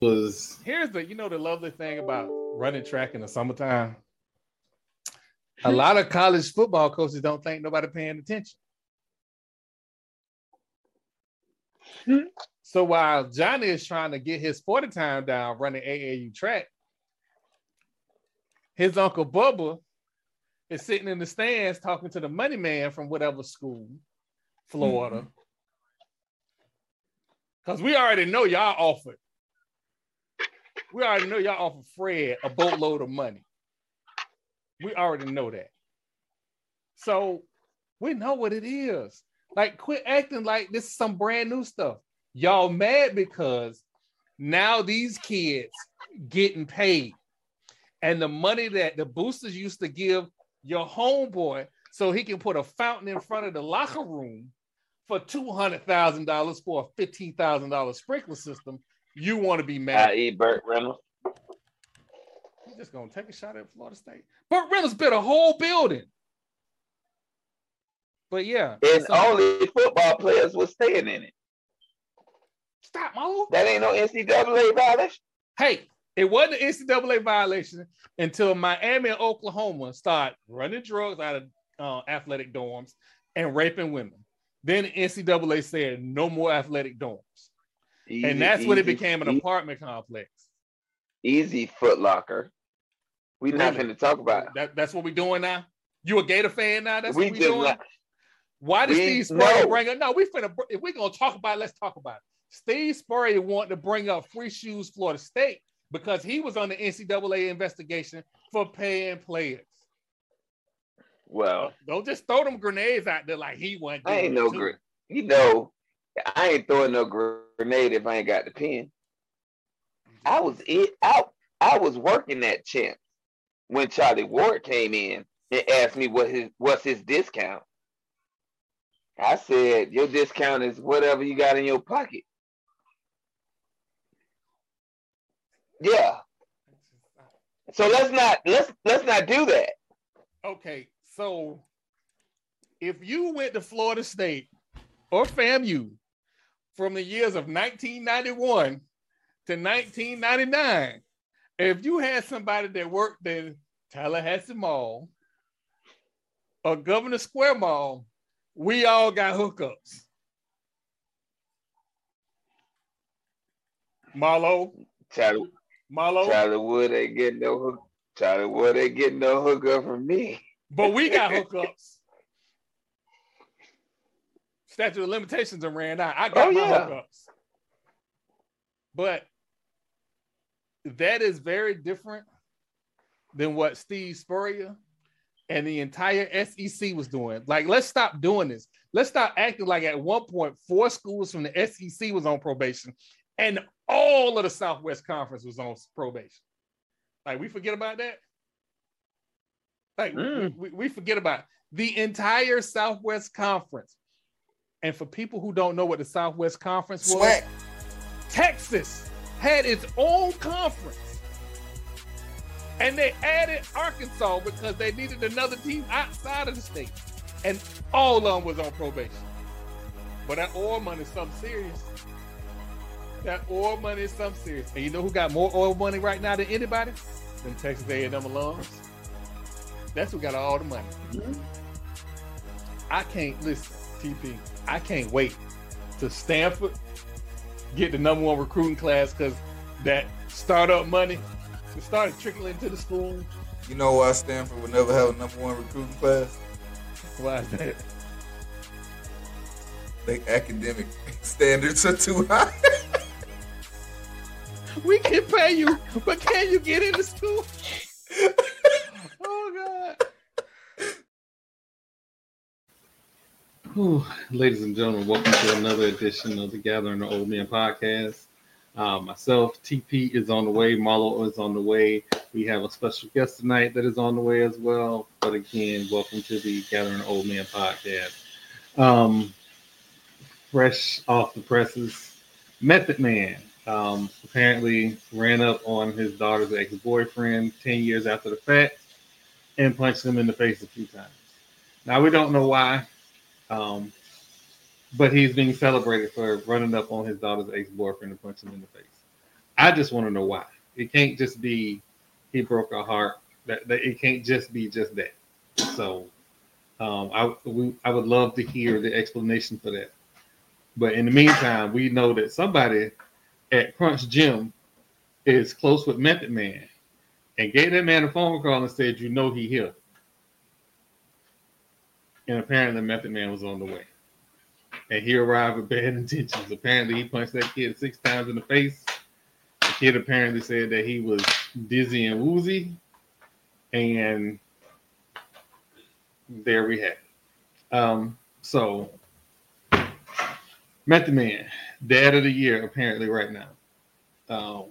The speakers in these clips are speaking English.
Here's the lovely thing about running track in the summertime. A lot of college football coaches don't think nobody paying attention. So while Johnny is trying to get his 40 time down running AAU track, his uncle Bubba is sitting in the stands talking to the money man from whatever school, Florida. Because we already know y'all offered. We already know y'all offered Fred a boatload of money. We already know that. So we know what it is. Like, quit acting like this is some brand new stuff. Y'all mad because now these kids getting paid. And the money that the boosters used to give your homeboy so he can put a fountain in front of the locker room for $200,000 for a $15,000 sprinkler system, you want to be mad. I.e. Burt Reynolds. He's just going to take a shot at Florida State. Burt Reynolds built a whole building. But yeah. And only football players were staying in it. Stop, Mo. That ain't no NCAA violation. Hey, it wasn't an NCAA violation until Miami and Oklahoma started running drugs out of athletic dorms and raping women. Then the NCAA said no more athletic dorms. And that's when it became an apartment complex. Easy Foot Locker. We're not going to talk about it. That's what we're doing now? You a Gator fan now? That's what we're doing? Not, why did Steve Spurrier bring up? No, if we're going to talk about it, let's talk about it. Steve Spurrier wanted to bring up Free Shoes Florida State because he was on the NCAA investigation for paying players. Well, don't just throw them grenades out there like he went. I ain't no grenade. I ain't throwing no grenade if I ain't got the pen. I was working at Champs when Charlie Ward came in and asked me what's his discount. I said, your discount is whatever you got in your pocket. Yeah. So let's not do that. Okay, so if you went to Florida State or FAMU from the years of 1991 to 1999, if you had somebody that worked in Tallahassee Mall or Governor Square Mall, we all got hookups. Charlie Wood ain't getting no hook. Charlie Wood ain't getting no hookup from me. But we got hookups. Statute of limitations are ran out. I got my hookups. But that is very different than what Steve Spurrier and the entire SEC was doing. Like, let's stop doing this. Let's stop acting like at one point 4 schools from the SEC was on probation and all of the Southwest Conference was on probation. Like, we forget about that? Like, we forget about the entire Southwest Conference. And for people who don't know what the Southwest Conference was, Texas had its own conference. And they added Arkansas because they needed another team outside of the state. And all of them was on probation. But that oil money is something serious. That oil money is something serious. And you know who got more oil money right now than anybody? Them Texas A&M alums. That's who got all the money. Mm-hmm. I can't, listen, TP, I can't wait to Stanford get the #1 recruiting class because that startup money started trickling into the school. You know why Stanford would never have a #1 recruiting class? Why is that? Their academic standards are too high. We can pay you, but can you get into school? Oh, God. Whew. Ladies and gentlemen, welcome to another edition of the Gathering of Old Men podcast. Myself, TP is on the way. Marlo is on the way. We have a special guest tonight that is on the way as well. But again, welcome to the Gathering of Old Men podcast. Fresh off the presses, Method Man apparently ran up on his daughter's ex-boyfriend 10 years after the fact and punched him in the face a few times. Now, we don't know why, but he's being celebrated for running up on his daughter's ex-boyfriend and punching him in the face. I just want to know why. It can't just be he broke our heart. That it can't just be just that. So I would love to hear the explanation for that. But in the meantime, we know that somebody at Crunch Gym is close with Method Man and gave that man a phone call and said, he here. And apparently Method Man was on the way. And he arrived with bad intentions. Apparently he punched that kid 6 times in the face. The kid apparently said that he was dizzy and woozy. And there we have it. So Method Man, Dad of the Year, apparently right now.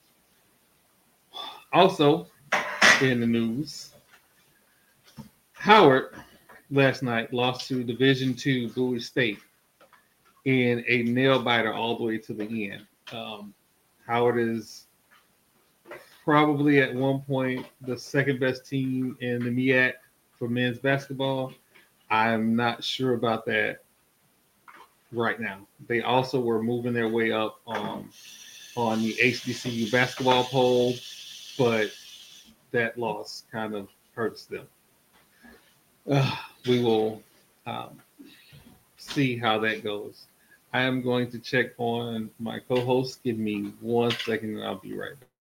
Also in the news, Howard last night lost to Division II Bowie State in a nail biter all the way to the end. Howard is probably at one point the second best team in the MEAC for men's basketball. I'm not sure about that right now. They also were moving their way up on the HBCU basketball poll, but that loss kind of hurts them. We will see how that goes. I am going to check on my co-host. Give me 1 second and I'll be right back.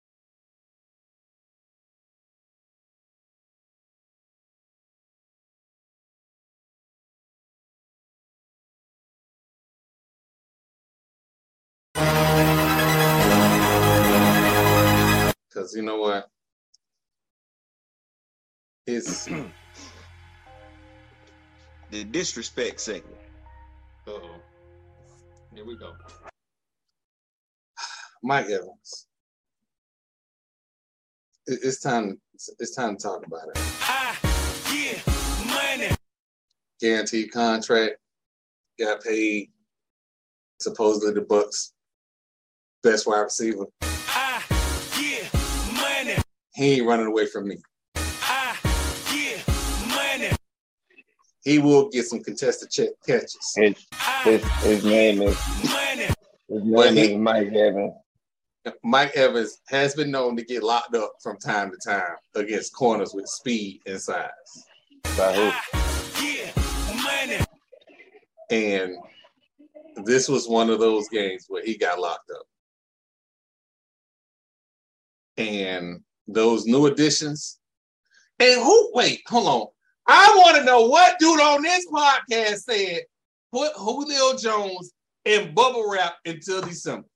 Because you know what? It's the disrespect segment. Uh-oh. Here we go. Mike Evans. It's time to talk about it. Money. Guaranteed contract. Got paid. Supposedly the Bucks' best wide receiver. Money. He ain't running away from me. Money. He will get some contested catches. His name is Mike Evans. Mike Evans has been known to get locked up from time to time against corners with speed and size. By who? And this was one of those games where he got locked up. And those new additions. And hold on. I want to know what dude on this podcast said put Julio Jones in bubble wrap until December.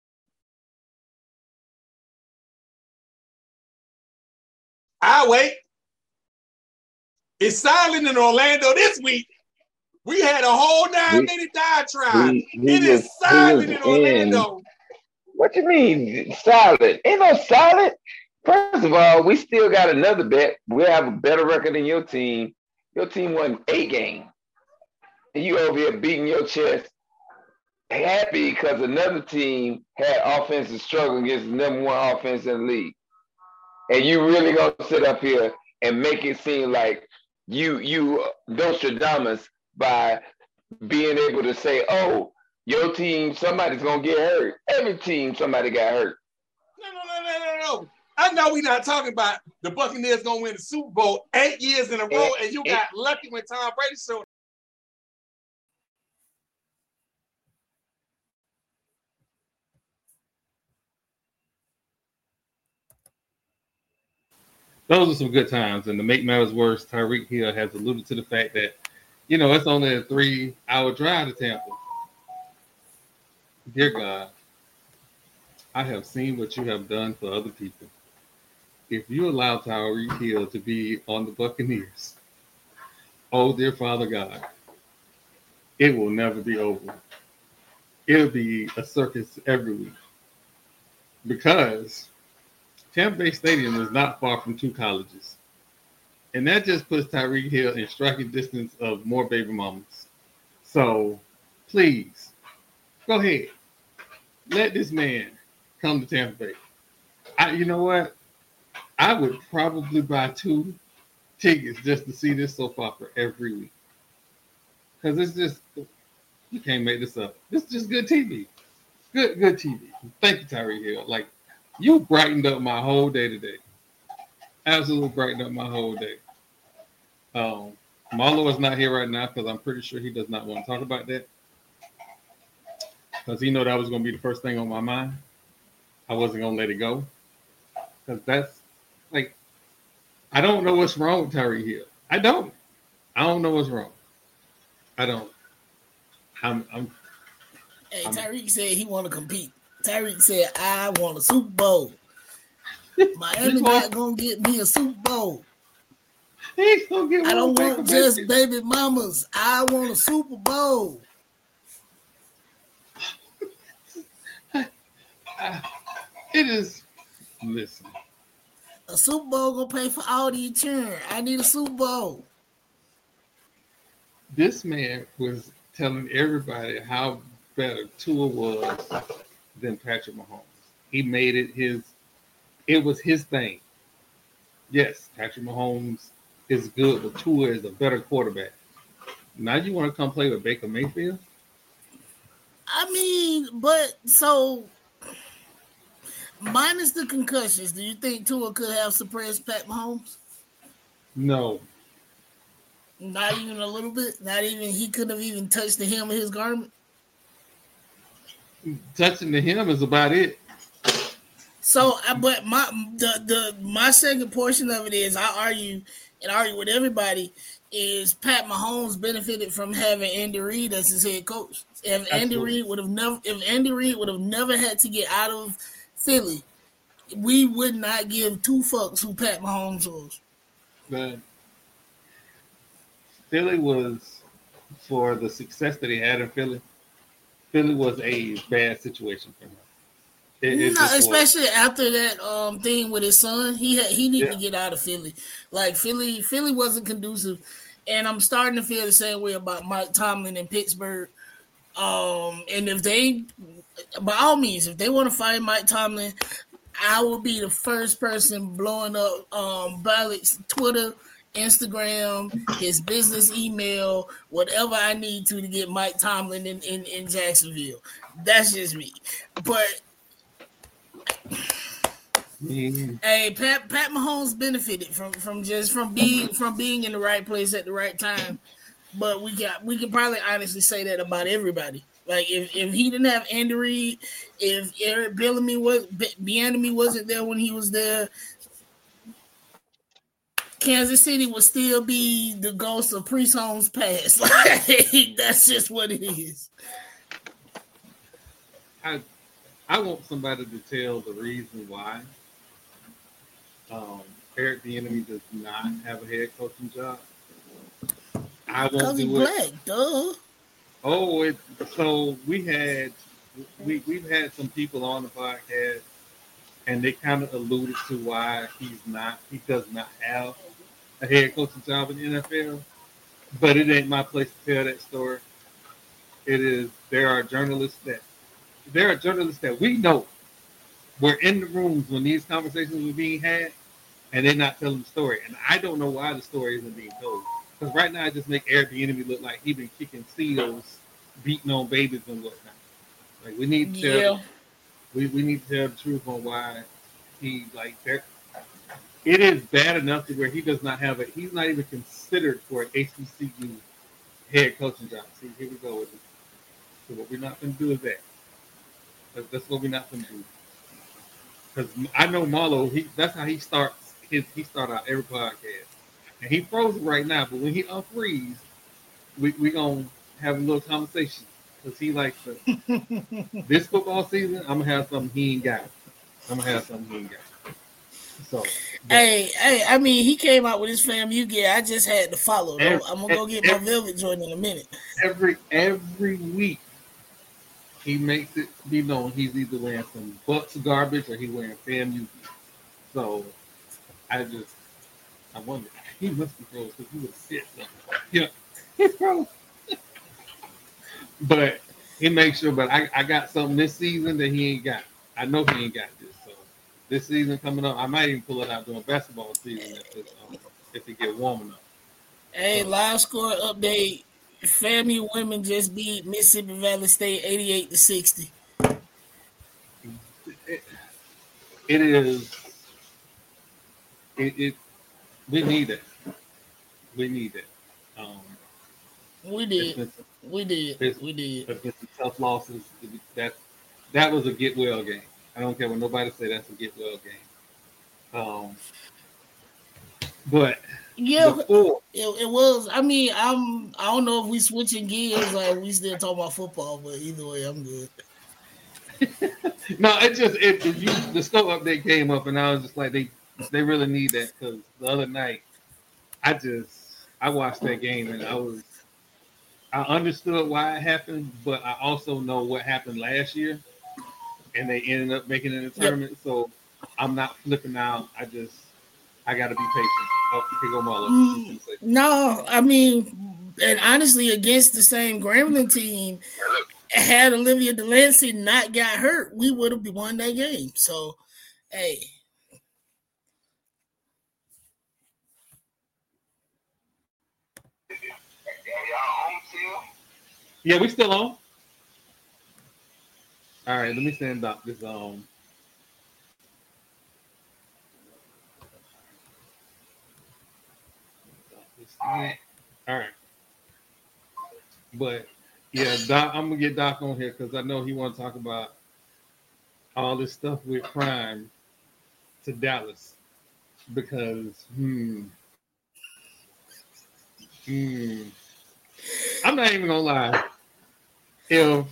I wait. It's silent in Orlando this week. We had a whole 9-minute diatribe. It is silent in Orlando. What you mean silent? Ain't no silent. First of all, we still got another bet. We have a better record than your team. Your team won 8 games. And you over here beating your chest, happy because another team had offensive struggle against the number 1 offense in the league. And you really gonna sit up here and make it seem like you Nostradamus by being able to say, oh, your team, somebody's gonna get hurt. Every team, somebody got hurt. No. I know we're not talking about the Buccaneers gonna win the Super Bowl 8 years in a row, and you got lucky when Tom Brady showed. Those are some good times. And to make matters worse, Tyreek Hill has alluded to the fact that, it's only a 3-hour drive to Tampa. Dear God, I have seen what you have done for other people. If you allow Tyreek Hill to be on the Buccaneers, oh, dear Father God, it will never be over. It'll be a circus every week. Because Tampa Bay Stadium is not far from 2 colleges. And that just puts Tyreek Hill in striking distance of more baby mamas. So, please, go ahead. Let this man come to Tampa Bay. You know what? I would probably buy 2 tickets just to see this soap opera every week. Because it's just, you can't make this up. This is just good TV. Good TV. Thank you, Tyreek Hill. Like, you brightened up my whole day today. Absolutely brightened up my whole day. Marlo is not here right now because I'm pretty sure he does not want to talk about that. Because he know that was going to be the first thing on my mind. I wasn't going to let it go. Because that's, like, I don't know what's wrong with Tyreek Hill. I don't know what's wrong. I don't. Hey, Tyreek said he want to compete. Tyreek said, I want a Super Bowl. Miami not going to get me a Super Bowl. He's gonna get I don't want just baby mamas. I want a Super Bowl. It is. Listen. A Super Bowl gonna pay for all the insurance. I need a Super Bowl. This man was telling everybody how better Tua was than Patrick Mahomes. He made it his. It was his thing. Yes, Patrick Mahomes is good, but Tua is a better quarterback. Now you want to come play with Baker Mayfield? I mean, but so minus the concussions, do you think Tua could have suppressed Pat Mahomes? No. Not even a little bit? Not even, he couldn't have even touched the hem of his garment? Touching the hem is about it. So, but my second portion of it is I argue with everybody is Pat Mahomes benefited from having Andy Reid as his head coach. If Andy Reid would have never had to get out of Philly, we would not give two fucks who Pat Mahomes was. But Philly was, for the success that he had in Philly was a bad situation for him. Especially after that thing with his son, he needed to get out of Philly. Like Philly wasn't conducive, and I'm starting to feel the same way about Mike Tomlin in Pittsburgh. And if they, by all means, if they want to fire Mike Tomlin, I will be the first person blowing up Ballard's Twitter, Instagram, his business email, whatever I need to get Mike Tomlin in Jacksonville. That's just me, but. Hey, Pat Mahomes benefited from being in the right place at the right time, but we can probably honestly say that about everybody. Like if he didn't have Andy Reid, if Eric Bieniemy wasn't there when he was there, Kansas City would still be the ghost of Priest Holmes' past. Like, that's just what it is. I want somebody to tell the reason why Eric Bieniemy does not have a head coaching job. I won't because he's black, duh. Oh, so we've had some people on the podcast, and they kind of alluded to why he does not have a head coaching job in the NFL. But it ain't my place to tell that story. There are journalists that we know were in the rooms when these conversations were being had, and they're not telling the story. And I don't know why the story isn't being told. Because right now, I just make Eric Bieniemy look like he's been kicking seals, beating on babies and whatnot. Like we need to tell, we need to tell the truth on why he like there. It is bad enough to where he does not have he's not even considered for an HBCU head coaching job. See, here we go with it. So what we're not going to do is that. That's what we're not going to do. Because I know Marlo, that's how he starts. He starts out every podcast, and he frozen right now. But when he unfreeze, we gonna have a little conversation because he likes this football season. I'm gonna have something he ain't got. So, hey, I mean, he came out with his FAMU gear. I just had to follow. I'm gonna go get my Velvet Jordan in a minute. Every week. He makes it be known he's either wearing some Bucks garbage or he's wearing FAMU. So I wonder. He must be frozen because he would have said something. Yeah, he's frozen. But he makes sure. But I got something this season that he ain't got. I know he ain't got this. So this season coming up, I might even pull it out during basketball season if it get warm enough. Hey, live score update. FAMU women just beat Mississippi Valley State 88-60. it is. It we need it. We need it. We did. We did. It's been some tough losses. That was a get well game. I don't care what nobody say. That's a get well game. But yeah, it was. I mean, I don't know if we switching gears or we still talking about football, but either way, I'm good. No, the scope update came up, and I was just like, they really need that, because the other night, I watched that game, and I understood why it happened, but I also know what happened last year, and they ended up making it in the tournament. So I'm not flipping out. I got to be patient. Oh, here go Marlo. No, I mean, and honestly, against the same Grambling team, had Olivia Delancey not got hurt, we would have won that game. So, hey. Yeah, we still on. All right, let me stand up. This All right. But yeah, Doc, I'm gonna get Doc on here because I know he want to talk about all this stuff with Prime to Dallas, because I'm not even gonna lie. If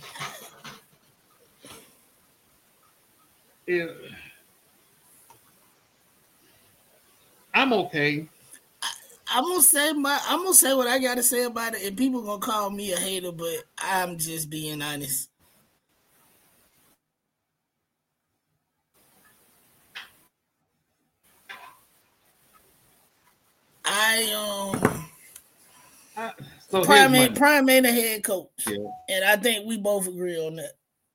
I'm okay. I'm gonna say what I gotta say about it, and people gonna call me a hater, but I'm just being honest. Prime ain't a head coach, and I think we both agree on that.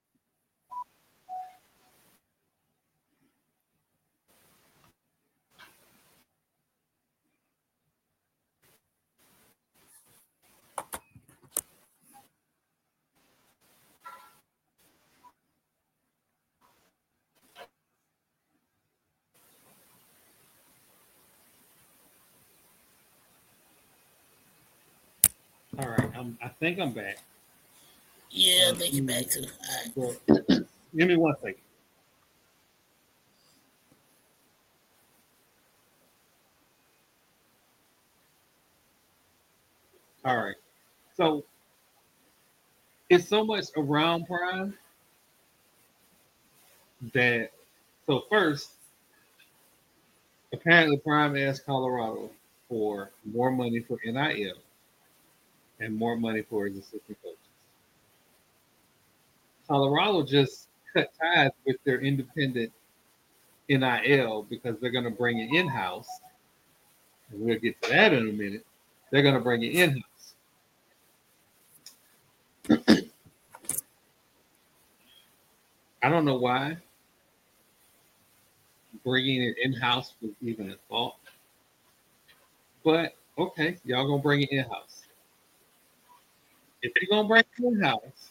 All right, I think I'm back. Yeah, I think you're back too. All right. Well, give me 1 second. All right. So it's so much around Prime that. So first, apparently Prime asked Colorado for more money for NIL and more money for his assistant coaches. Colorado just cut ties with their independent NIL because they're going to bring it in-house. And we'll get to that in a minute. They're going to bring it in-house. I don't know why bringing it in-house was even a thought. But, okay, y'all going to bring it in-house. If you're going to bring it in-house,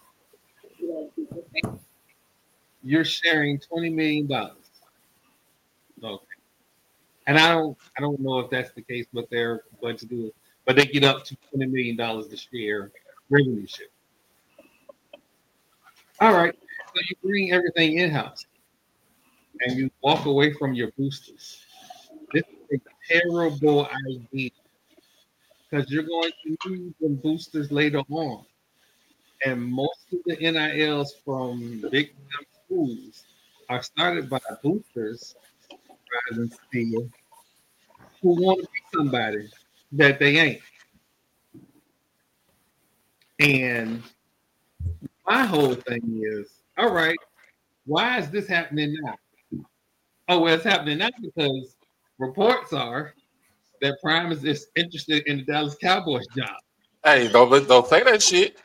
you're sharing $20 million. Okay. And I don't know if that's the case, but they're going to do it. But they get up to $20 million to share revenue share. All right. So you bring everything in-house and you walk away from your boosters. This is a terrible idea because you're going to need them boosters later on. And most of the NILs from big time schools are started by boosters rather than still who want to be somebody that they ain't. And my whole thing is, all right, why is this happening now? Oh, well, it's happening now because reports are that Prime is interested in the Dallas Cowboys job. Hey, don't say that shit.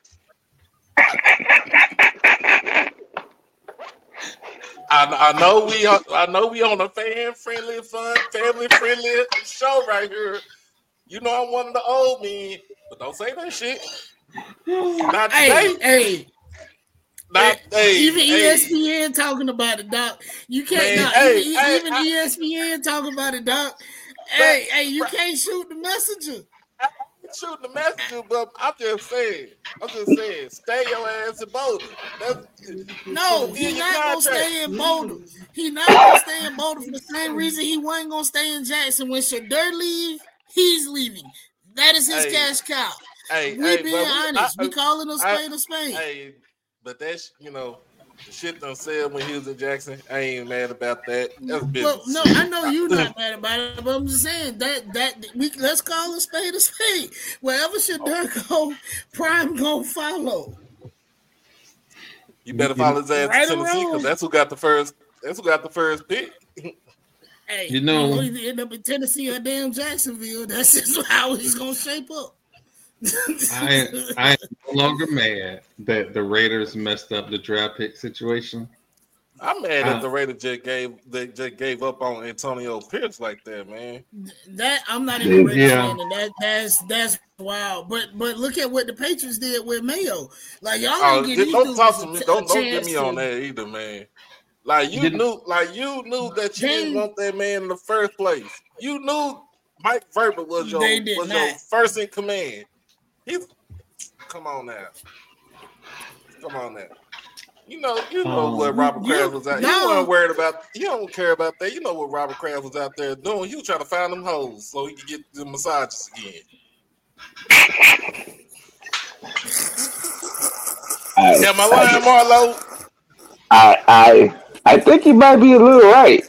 I know we on a fan-friendly, fun, family-friendly show right here. You know I'm one of the old men, but don't say that shit. Not today. Hey, Even ESPN talking about it, Doc. You can't. Even ESPN talking about it, Doc. Hey, you can't shoot the messenger. Shooting the messenger, but I'm just saying, stay your ass in Boulder. No, he's not gonna stay in Boulder. He's not gonna stay in Boulder for the same reason he wasn't gonna stay in Jackson. When Shedeur leave, he's leaving. That is his cash cow. We being honest. We calling a spade a spade. Hey, but that's the shit done said when he was in Jackson. I ain't mad about that. That's business. Well, no, I know you're not mad about it, but I'm just saying let's call a spade a spade. Wherever Shedeur go, Prime gonna follow. You better follow his ass to Tennessee because that's who got the first. That's who got the first pick. Hey, either end up in Tennessee or damn Jacksonville. That's just how he's gonna shape up. I am no longer mad that the Raiders messed up the draft pick situation. I'm mad that the Raiders just gave up on Antonio Pierce like that, man. That I'm not even Raiders fan, and that's wild. But look at what the Patriots did with Mayo. Like y'all don't talk to me. Don't get me on that either, man. Like you knew that you didn't want that man in the first place. You knew Mike Vrabel was your first in command. Come on now. You know what Robert Kraft was out. You weren't worried about. You don't care about that. You know what Robert Kraft was out there doing. He was trying to find them hoes so he could get the massages again. Am I lying, Marlo? I think you might be a little right.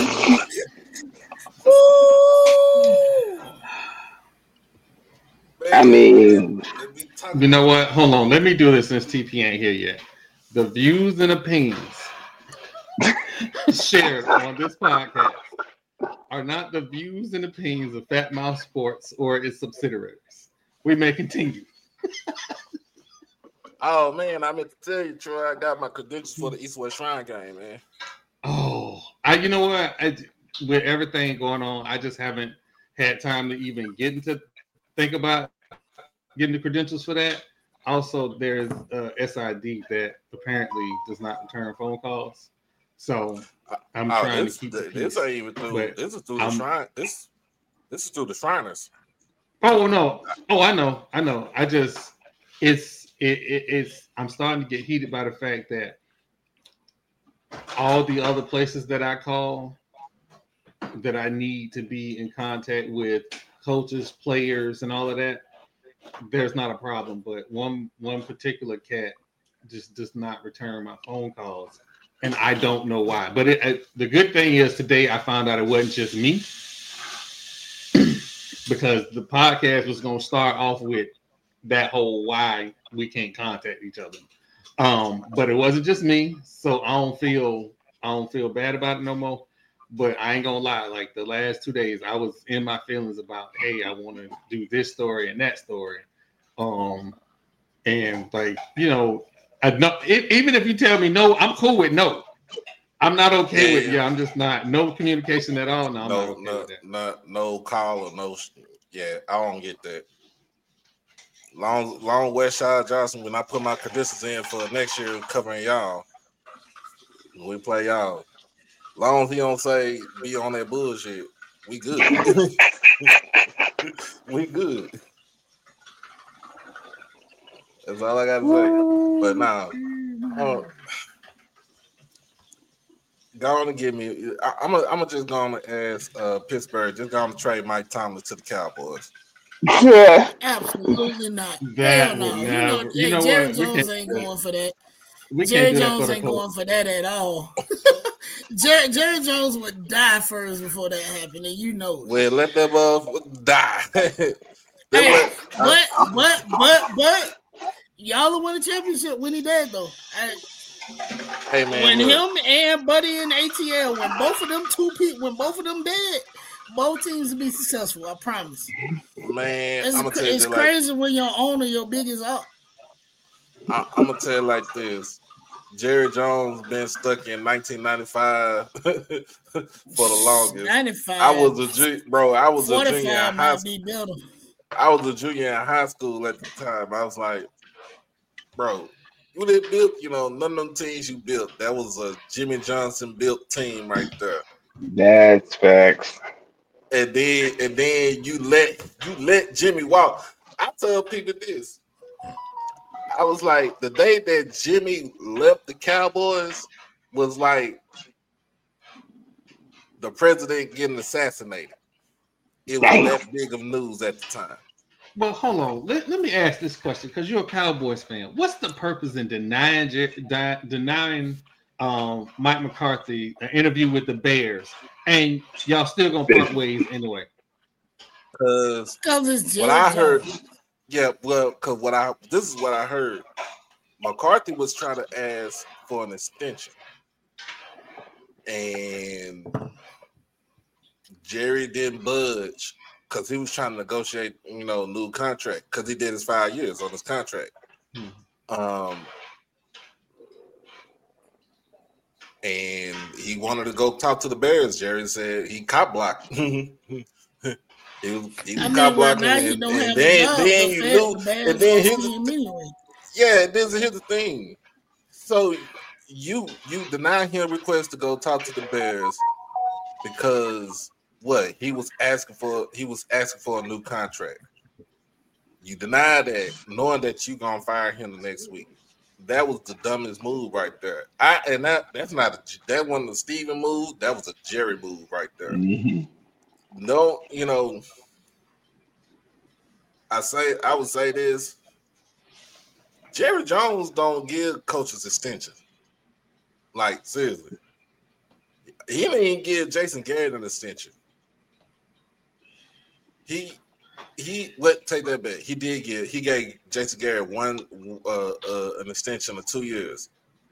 I mean, you know what? Hold on. Let me do this since TP ain't here yet. The views and opinions shared on this podcast are not the views and opinions of Fat Mouth Sports or its subsidiaries. We may continue. Oh man, I meant to tell you, Troy, I got my credentials for the East West Shrine game, man. Oh, you know what? With everything going on, I just haven't had time to even get into think about getting the credentials for that. Also, there's SID that apparently does not return phone calls. So I'm trying to keep the this ain't even through. This is through the Shrine. This is through the Shriners. Oh no! Oh, I know. I just it's I'm starting to get heated by the fact that all the other places that I call that I need to be in contact with coaches, players, and all of that, there's not a problem. But one particular cat just does not return my phone calls, and I don't know why. But the good thing is today I found out it wasn't just me, because the podcast was going to start off with that whole why we can't contact each other. But it wasn't just me, so I don't feel bad about it no more. But I ain't gonna lie, like the last 2 days, I was in my feelings about, hey, I want to do this story and that story, and like even if you tell me no, I'm cool with no. I'm not okay with I'm just not no communication at all. No, I'm not okay with that. No call or no. Yeah, I don't get that. Long West Side Johnson. When I put my credentials in for next year, covering y'all, we play y'all. Long as he don't say be on that bullshit, we good. We good. That's all I gotta say. But now, go on and give me. I'm just gonna ask Pittsburgh. Just gonna trade Mike Tomlin to the Cowboys. Yeah, absolutely not. That no. Jerry Jones ain't going for that. Jerry Jones ain't going for that at all. Jerry Jones would die first before that happened, and you know it. Well, let them die. Hey, but y'all have won a championship when he dead though. Hey man, when him and Buddy and ATL, when both of them dead, both teams will be successful. I promise. Man, it's crazy when your owner, your biggest up. I'm gonna tell you like this. Jerry Jones been stuck in 1995 for the longest. 95. I was a junior in high school. I was a junior in high school at the time. I was like, bro, who they built, none of them teams you built. That was a Jimmy Johnson built team right there. That's facts. And then you let Jimmy walk. I tell people this. I was like, the day that Jimmy left the Cowboys was like the president getting assassinated. It was that big of news at the time. Well, hold on. Let me ask this question because you're a Cowboys fan. What's the purpose in denying Mike McCarthy an interview with the Bears, and y'all still gonna part ways anyway? Because what I heard, because this is what I heard. McCarthy was trying to ask for an extension, and Jerry didn't budge. Because he was trying to negotiate, new contract. Because he did his 5 years on his contract. And he wanted to go talk to the Bears. Jerry said he cop blocked. he was cop blocking. And then you knew. And then here's the thing. So you deny him request to go talk to the Bears because. What he was asking for a new contract. You deny that, knowing that you're gonna fire him the next week. That was the dumbest move right there. That wasn't a Steven move. That was a Jerry move right there. Mm-hmm. No, I would say this. Jerry Jones don't give coaches extension. Like seriously, he didn't even give Jason Garrett an extension. Take that back. He gave Jason Garrett an extension of 2 years.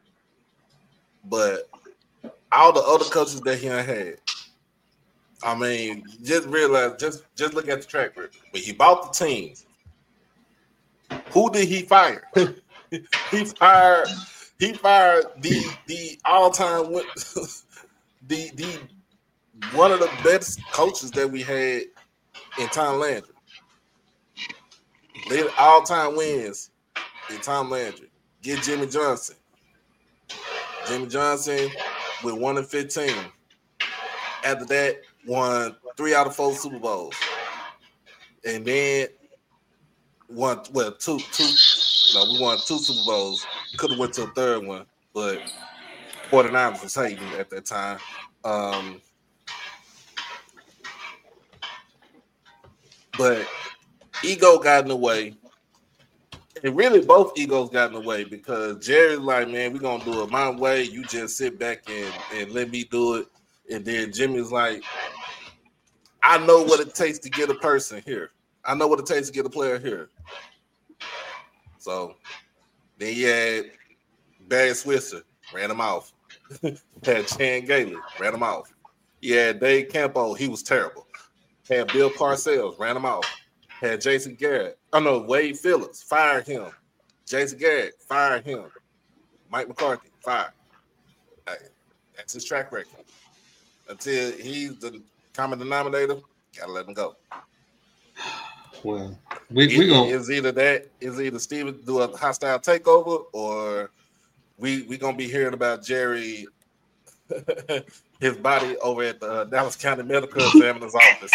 But all the other coaches that he had, I mean, just realize, just look at the track record. When he bought the team, who did he fire? He fired the all-time the one of the best coaches that we had in Tom Landry. Lead all-time wins in Tom Landry. Get Jimmy Johnson. Jimmy Johnson with 1-15. After that, won 3 out of 4 Super Bowls. And then won two. No, we won 2 Super Bowls. Could have went to a third one, but 49ers was hating at that time. But ego got in the way. And really both egos got in the way because Jerry's like, man, we're going to do it my way. You just sit back and let me do it. And then Jimmy's like, I know what it takes to get a person here. I know what it takes to get a player here. So then you had Barry Switzer, ran him off. Had Chan Gailey, ran him off. You had Dave Campo, he was terrible. Had Bill Parcells, ran him off. Had Jason Garrett. Wade Phillips, fired him. Jason Garrett, fired him. Mike McCarthy, fired. That's his track record. Until he's the common denominator, gotta let him go. Well, we gonna is either Steven do a hostile takeover or we gonna be hearing about Jerry his body over at the Dallas County Medical Examiner's office.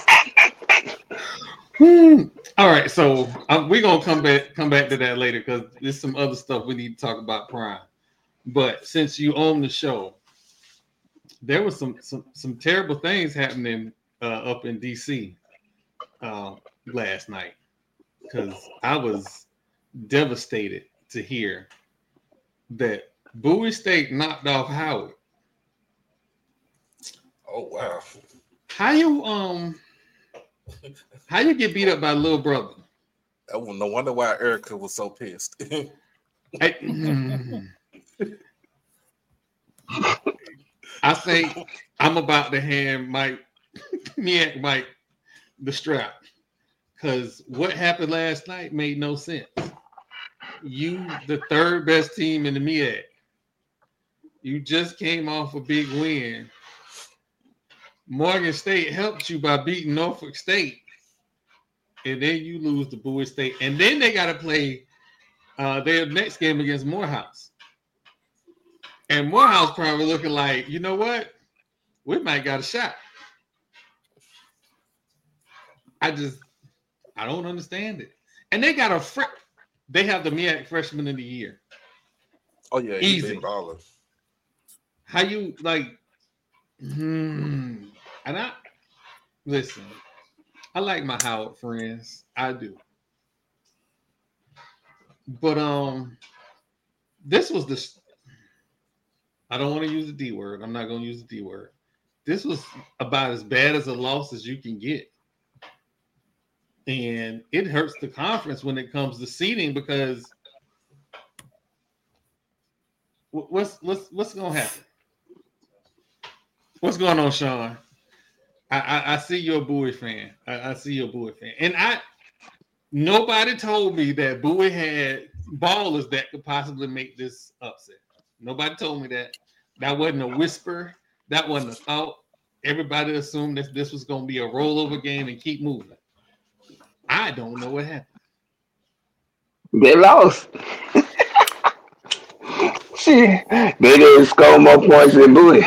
All right, so we're gonna come back to that later because there's some other stuff we need to talk about Prime. But since you own the show, there was some terrible things happening up in DC last night because I was devastated to hear that Bowie State knocked off Howard. Oh wow! How you get beat up by little brother? No wonder why Erica was so pissed. I think I'm about to hand Mike the strap because what happened last night made no sense. You, the third best team in the MEAC, you just came off a big win. Morgan State helped you by beating Norfolk State, and then you lose to Bowie State, and then they got to play Their next game against Morehouse. And Morehouse probably looking like, you know what? We might got a shot. I don't understand it. And they got they have the MEAC freshman of the year. Oh yeah, easy. Baller. How you like? And listen. I like my Howard friends. I do. But this was the. I don't want to use the D word. I'm not going to use the D word. This was about as bad as a loss as you can get. And it hurts the conference when it comes to seeding because what's going to happen? What's going on, Sean? I see you're a Bowie fan. I see you're a Bowie fan. And nobody told me that Bowie had ballers that could possibly make this upset. Nobody told me that. That wasn't a whisper. That wasn't a thought. Everybody assumed that this was going to be a rollover game and keep moving. I don't know what happened. They lost. Shit, they didn't score more points than Bowie.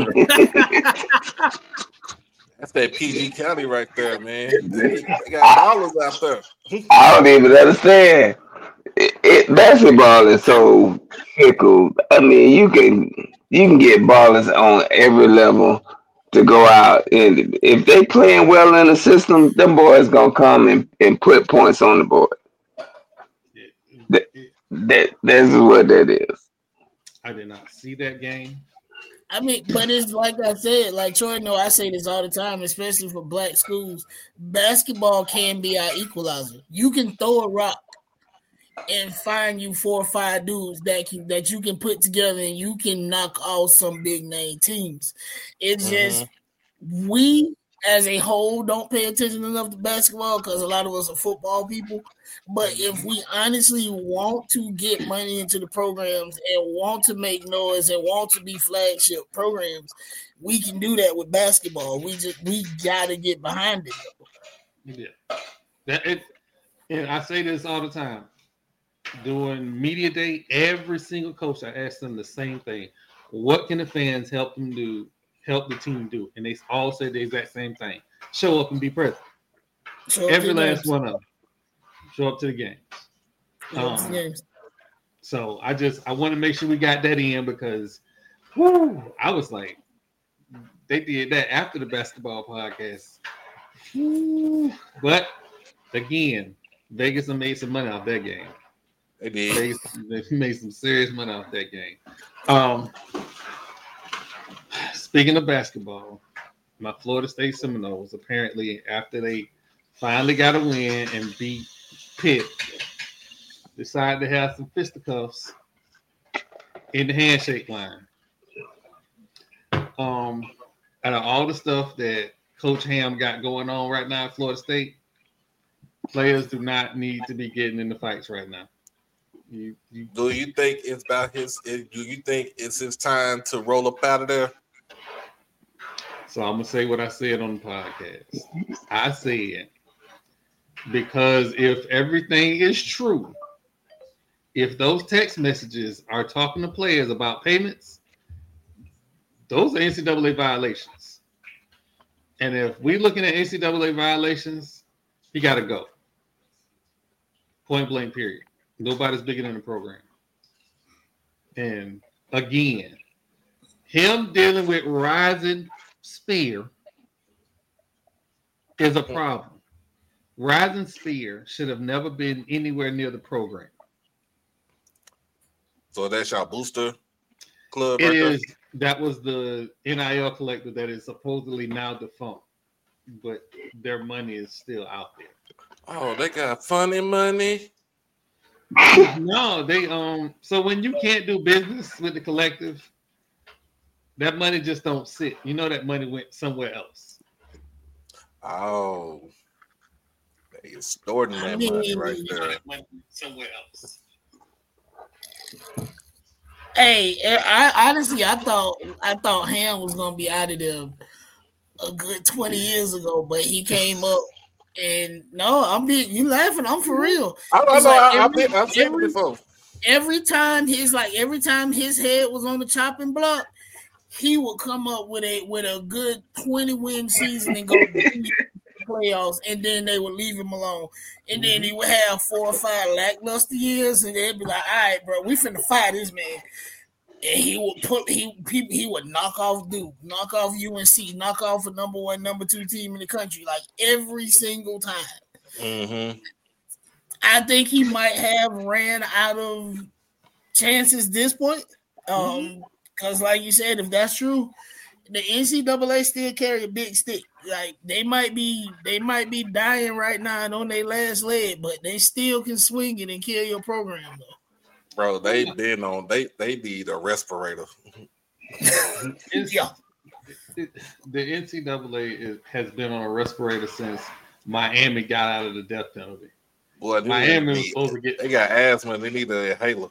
That's that PG County right there, man. They got ballers out there. I don't even understand. Basketball is so fickle. I mean, you can get ballers on every level to go out, and if they playing well in the system, them boys gonna come and put points on the board. That's what that is. I did not see that game. I mean, but it's like I said, like Troy, I say this all the time, especially for black schools. Basketball can be our equalizer. You can throw a rock and find you 4 or 5 dudes that you can put together and you can knock out some big name teams. It's just we as a whole don't pay attention enough to basketball because a lot of us are football people. But if we honestly want to get money into the programs and want to make noise and want to be flagship programs, we can do that with basketball. We gotta get behind it. Yeah. And I say this all the time. Doing media day, every single coach, I ask them the same thing. What can the fans help the team do? And they all say the exact same thing. Show up and be present. Every last one of them. Show up to the games. So I want to make sure we got that in because I was like, they did that after the basketball podcast. But again, Vegas made some money off that game. They did. They made some serious money off that game. Speaking of basketball, my Florida State Seminoles, apparently after they finally got a win and beat Pitt, decided to have some fisticuffs in the handshake line. Out of all the stuff that Coach Ham got going on right now at Florida State, players do not need to be getting into fights right now. Do you think it's about do you think it's his time to roll up out of there? So I'm gonna say what I said on the podcast. I said because if everything is true, if those text messages are talking to players about payments, those are NCAA violations. And if we're looking at NCAA violations, he got to go. Point blank, period. Nobody's bigger than the program. And again, him dealing with Rising Spear is a problem. Rising Spear should have never been anywhere near the program. So that's your booster club? It is. That was the NIL collective that is supposedly now defunct, but their money is still out there. Oh, they got funny money. No, they so when you can't do business with the collective, that money just don't sit. You know that money went somewhere else. Oh, they extorting that money right there. Somewhere else. Hey, I honestly thought Ham was gonna be out of there a good 20 years ago, but he came up And no, you laughing. I'm for real. I've seen it before. Every time his head was on the chopping block, he would come up with a good 20-win season and go to the playoffs, and then they would leave him alone. And then he would have 4 or 5 lackluster years, and they'd be like, all right, bro, we finna fire this man. And he would knock off Duke, knock off UNC, knock off a number 1, number 2 team in the country, like every single time. Mm-hmm. I think he might have ran out of chances this point. Because like you said, if that's true, the NCAA still carry a big stick. Like they might be dying right now and on their last leg, but they still can swing it and kill your program though. Bro, they need a respirator. Yeah. The NCAA has been on a respirator since Miami got out of the death penalty. Boy, Miami was supposed to get. They got asthma. They need an inhaler.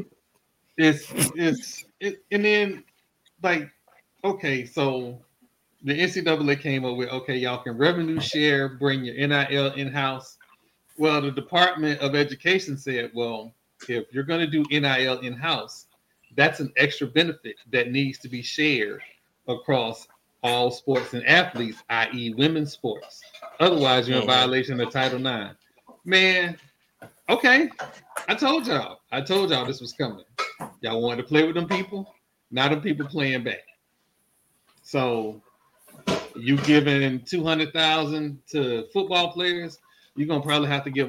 And then like, okay, so the NCAA came up with, okay, y'all can revenue share, bring your NIL in-house. Well, the Department of Education said, well, if you're going to do NIL in-house, that's an extra benefit that needs to be shared across all sports and athletes, i.e. women's sports. Otherwise, you're in violation of Title IX. Man, okay. I told y'all this was coming. Y'all wanted to play with them people. Now them people playing back. So you giving $200,000 to football players, you're gonna probably have to give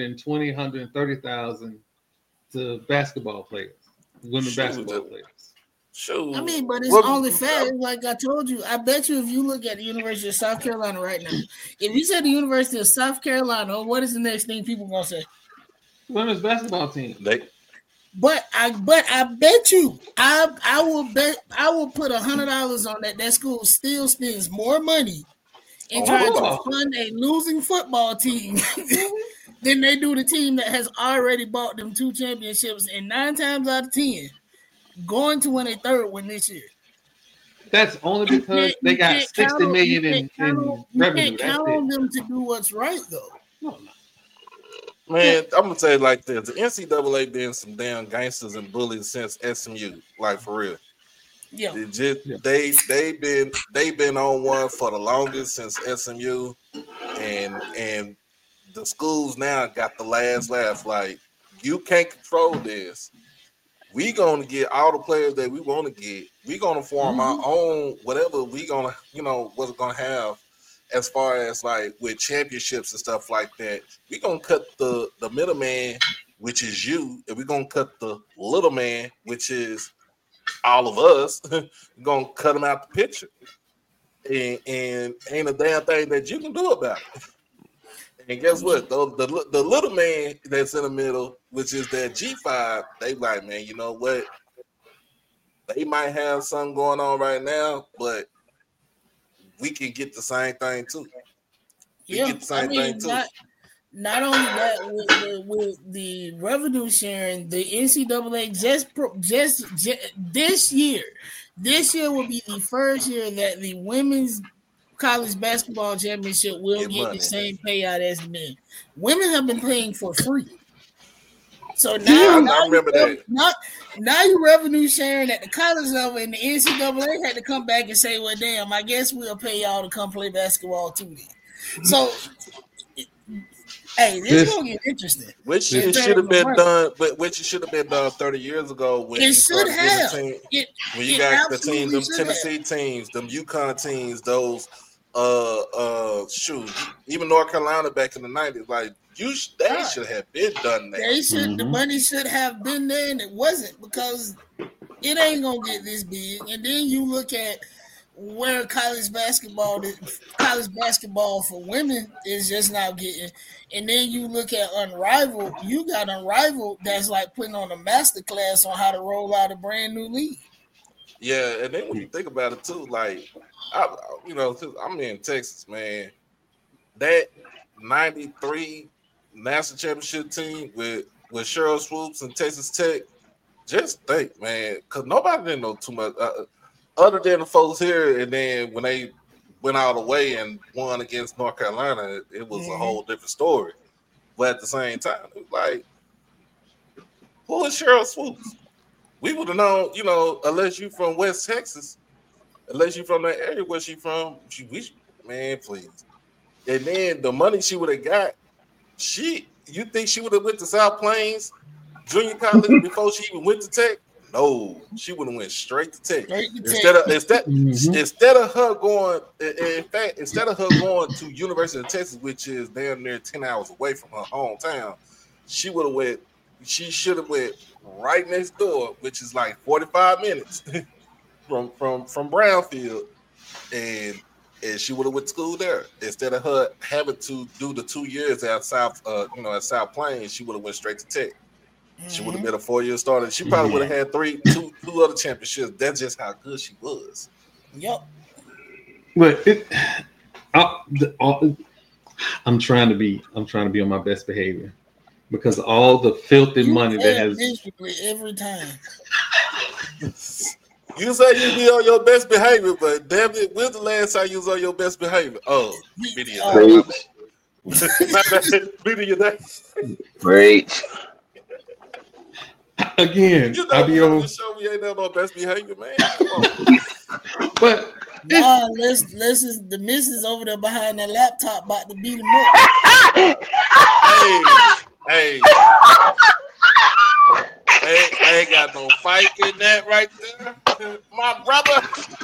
$130,000 to basketball players, women basketball players. Sure. I mean, but it's only fair. Like I told you, I bet you if you look at the University of South Carolina right now, if you said the University of South Carolina, what is the next thing people gonna say? Women's basketball team. But I bet you I will put $100 on that. That school still spends more money in trying to fund a losing football team than they do the team that has already bought them 2 championships and 9 times out of 10 going to win a 3rd one this year. That's only because they got $60 million in revenue. You can't count on them to do what's right though. No. Man, I'm gonna say it like this: the NCAA been some damn gangsters and bullies since SMU, like for real. Yeah, they've been on one for the longest since SMU, and the schools now got the last laugh. Like, you can't control this. We gonna get all the players that we want to get. We gonna form our own whatever we gonna what's gonna have. As far as like with championships and stuff like that, we're gonna cut the middleman, which is you, and we're gonna cut the little man, which is all of us. We're gonna cut them out the picture. And ain't a damn thing that you can do about it. And guess what? The little man that's in the middle, which is that G5, they like, man, you know what? They might have something going on right now, but we can get the same thing too. Not only that, with the revenue sharing, the NCAA just this year will be the first year that the women's college basketball championship will get the same payout as the men. Women have been playing for free. So now, I remember that. Now you revenue sharing at the college level, and the NCAA had to come back and say, "Well, damn, I guess we'll pay y'all to come play basketball too." Then, so hey, this is gonna get interesting. Which should have been done, but which should have been done 30 years ago. When it should have. When you got the teams, them Tennessee teams, them UConn teams, those even North Carolina back in the 90s, like. They should have been done that. They should. The money should have been there, and it wasn't because it ain't gonna get this big. And then you look at where college basketball for women is just now getting, and then you look at Unrivaled. You got Unrivaled that's like putting on a master class on how to roll out a brand new league. Yeah, and then when you think about it too, like I'm in Texas, man. That 93 national championship team with Cheryl Swoops and Texas Tech, just think, man, because nobody didn't know too much other than the folks here. And then when they went all the way and won against North Carolina, it was a whole different story. But at the same time, it was like, who is Cheryl Swoops? We would have known, unless you from West Texas, unless you from that area where she from, man, please. And then the money she would have got, you think she would have went to South Plains Junior College before she even went to Tech? No, she would have went straight to Tech. Instead of her going, in fact, instead of her going to University of Texas, which is damn near 10 hours away from her hometown, she should have went right next door, which is like 45 minutes from Brownfield, and she would have went to school there. Instead of her having to do the 2 years at South Plains, she would have went straight to Tech. She would have been a 4-year starter. She probably would have had two other championships. That's just how good she was. Yep. But I'm trying to be on my best behavior because all the filthy money that has every time. You say you be on your best behavior, but damn it, when's the last time you was on your best behavior? Oh, video. Video day. Great. Again, I'll be on. Show we ain't on best behavior, man. But listen, the missus over there behind that laptop about to beat him up. Hey. I ain't got no fight in that right there, my brother.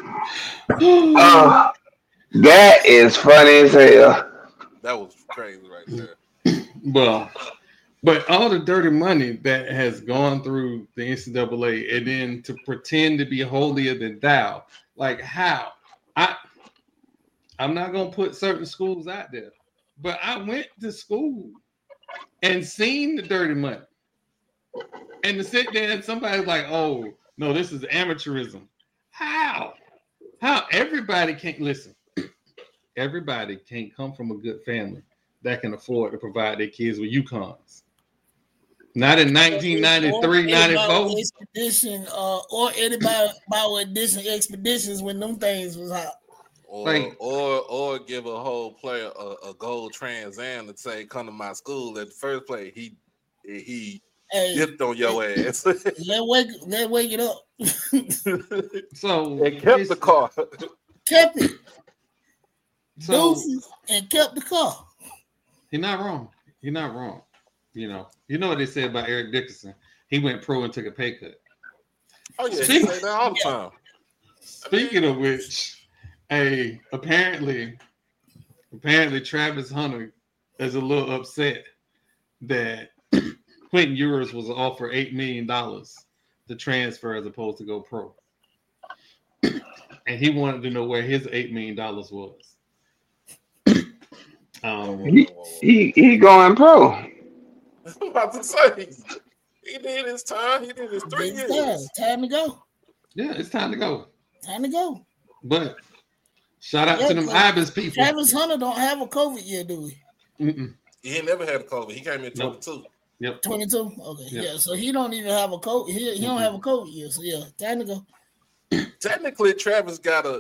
That is funny as hell. That was crazy right there. Well, but all the dirty money that has gone through the NCAA, and then to pretend to be holier than thou, like how? I'm not gonna put certain schools out there, but I went to school and seen the dirty money. And to sit there and somebody's like, oh, no, this is amateurism. How everybody can't listen. Everybody can't come from a good family that can afford to provide their kids with UConns. Not in 1993, 94. Expedition, or anybody with different expeditions when them things was hot. Or give a whole player a gold Trans Am to say, come to my school. At the first play, he dipped on your ass. Let wake it up. So they kept the car. Kept it. Deuces and kept the car. He's not wrong. You know what they say about Eric Dickerson. He went pro and took a pay cut. Oh yeah, they say that all the time. Speaking of which, apparently Travis Hunter is a little upset that Quentin Ewers was offered $8 million to transfer as opposed to go pro. And he wanted to know where his $8 million was. He going pro. I'm about to say he did his time. He did his 3 years. Time to go. Yeah, it's time to go. Time to go. But shout out to them Ibis people. Travis Hunter don't have a COVID yet, do we? He ain't never had a COVID. He came in 22. Yep. 22. Okay. Yep. Yeah. So he don't even have a COVID. He don't have a COVID yet. So yeah, time to go. Technically, Travis got 2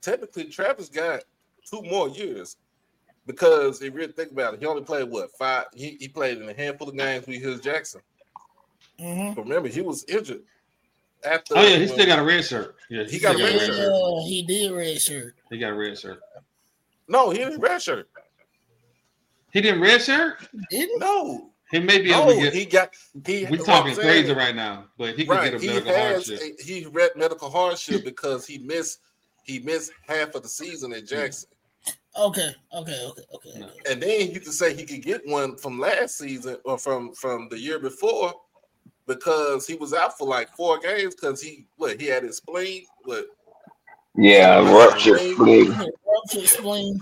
more years. Because if you really think about it, he only played 5? He played in a handful of games with Hills Jackson. But remember, he was injured. After, he still got a red shirt. Yeah, he got a red shirt. He did red shirt. He got a red shirt. No, he didn't red shirt. He didn't red shirt? Didn't? No. He may be able to get. We talking crazy right now, but he could get a medical hardship. He read medical hardship because he missed half of the season at Jackson. Okay. And then you can say he could get one from last season or from the year before because he was out for like 4 games because he had his spleen. Ruptured spleen.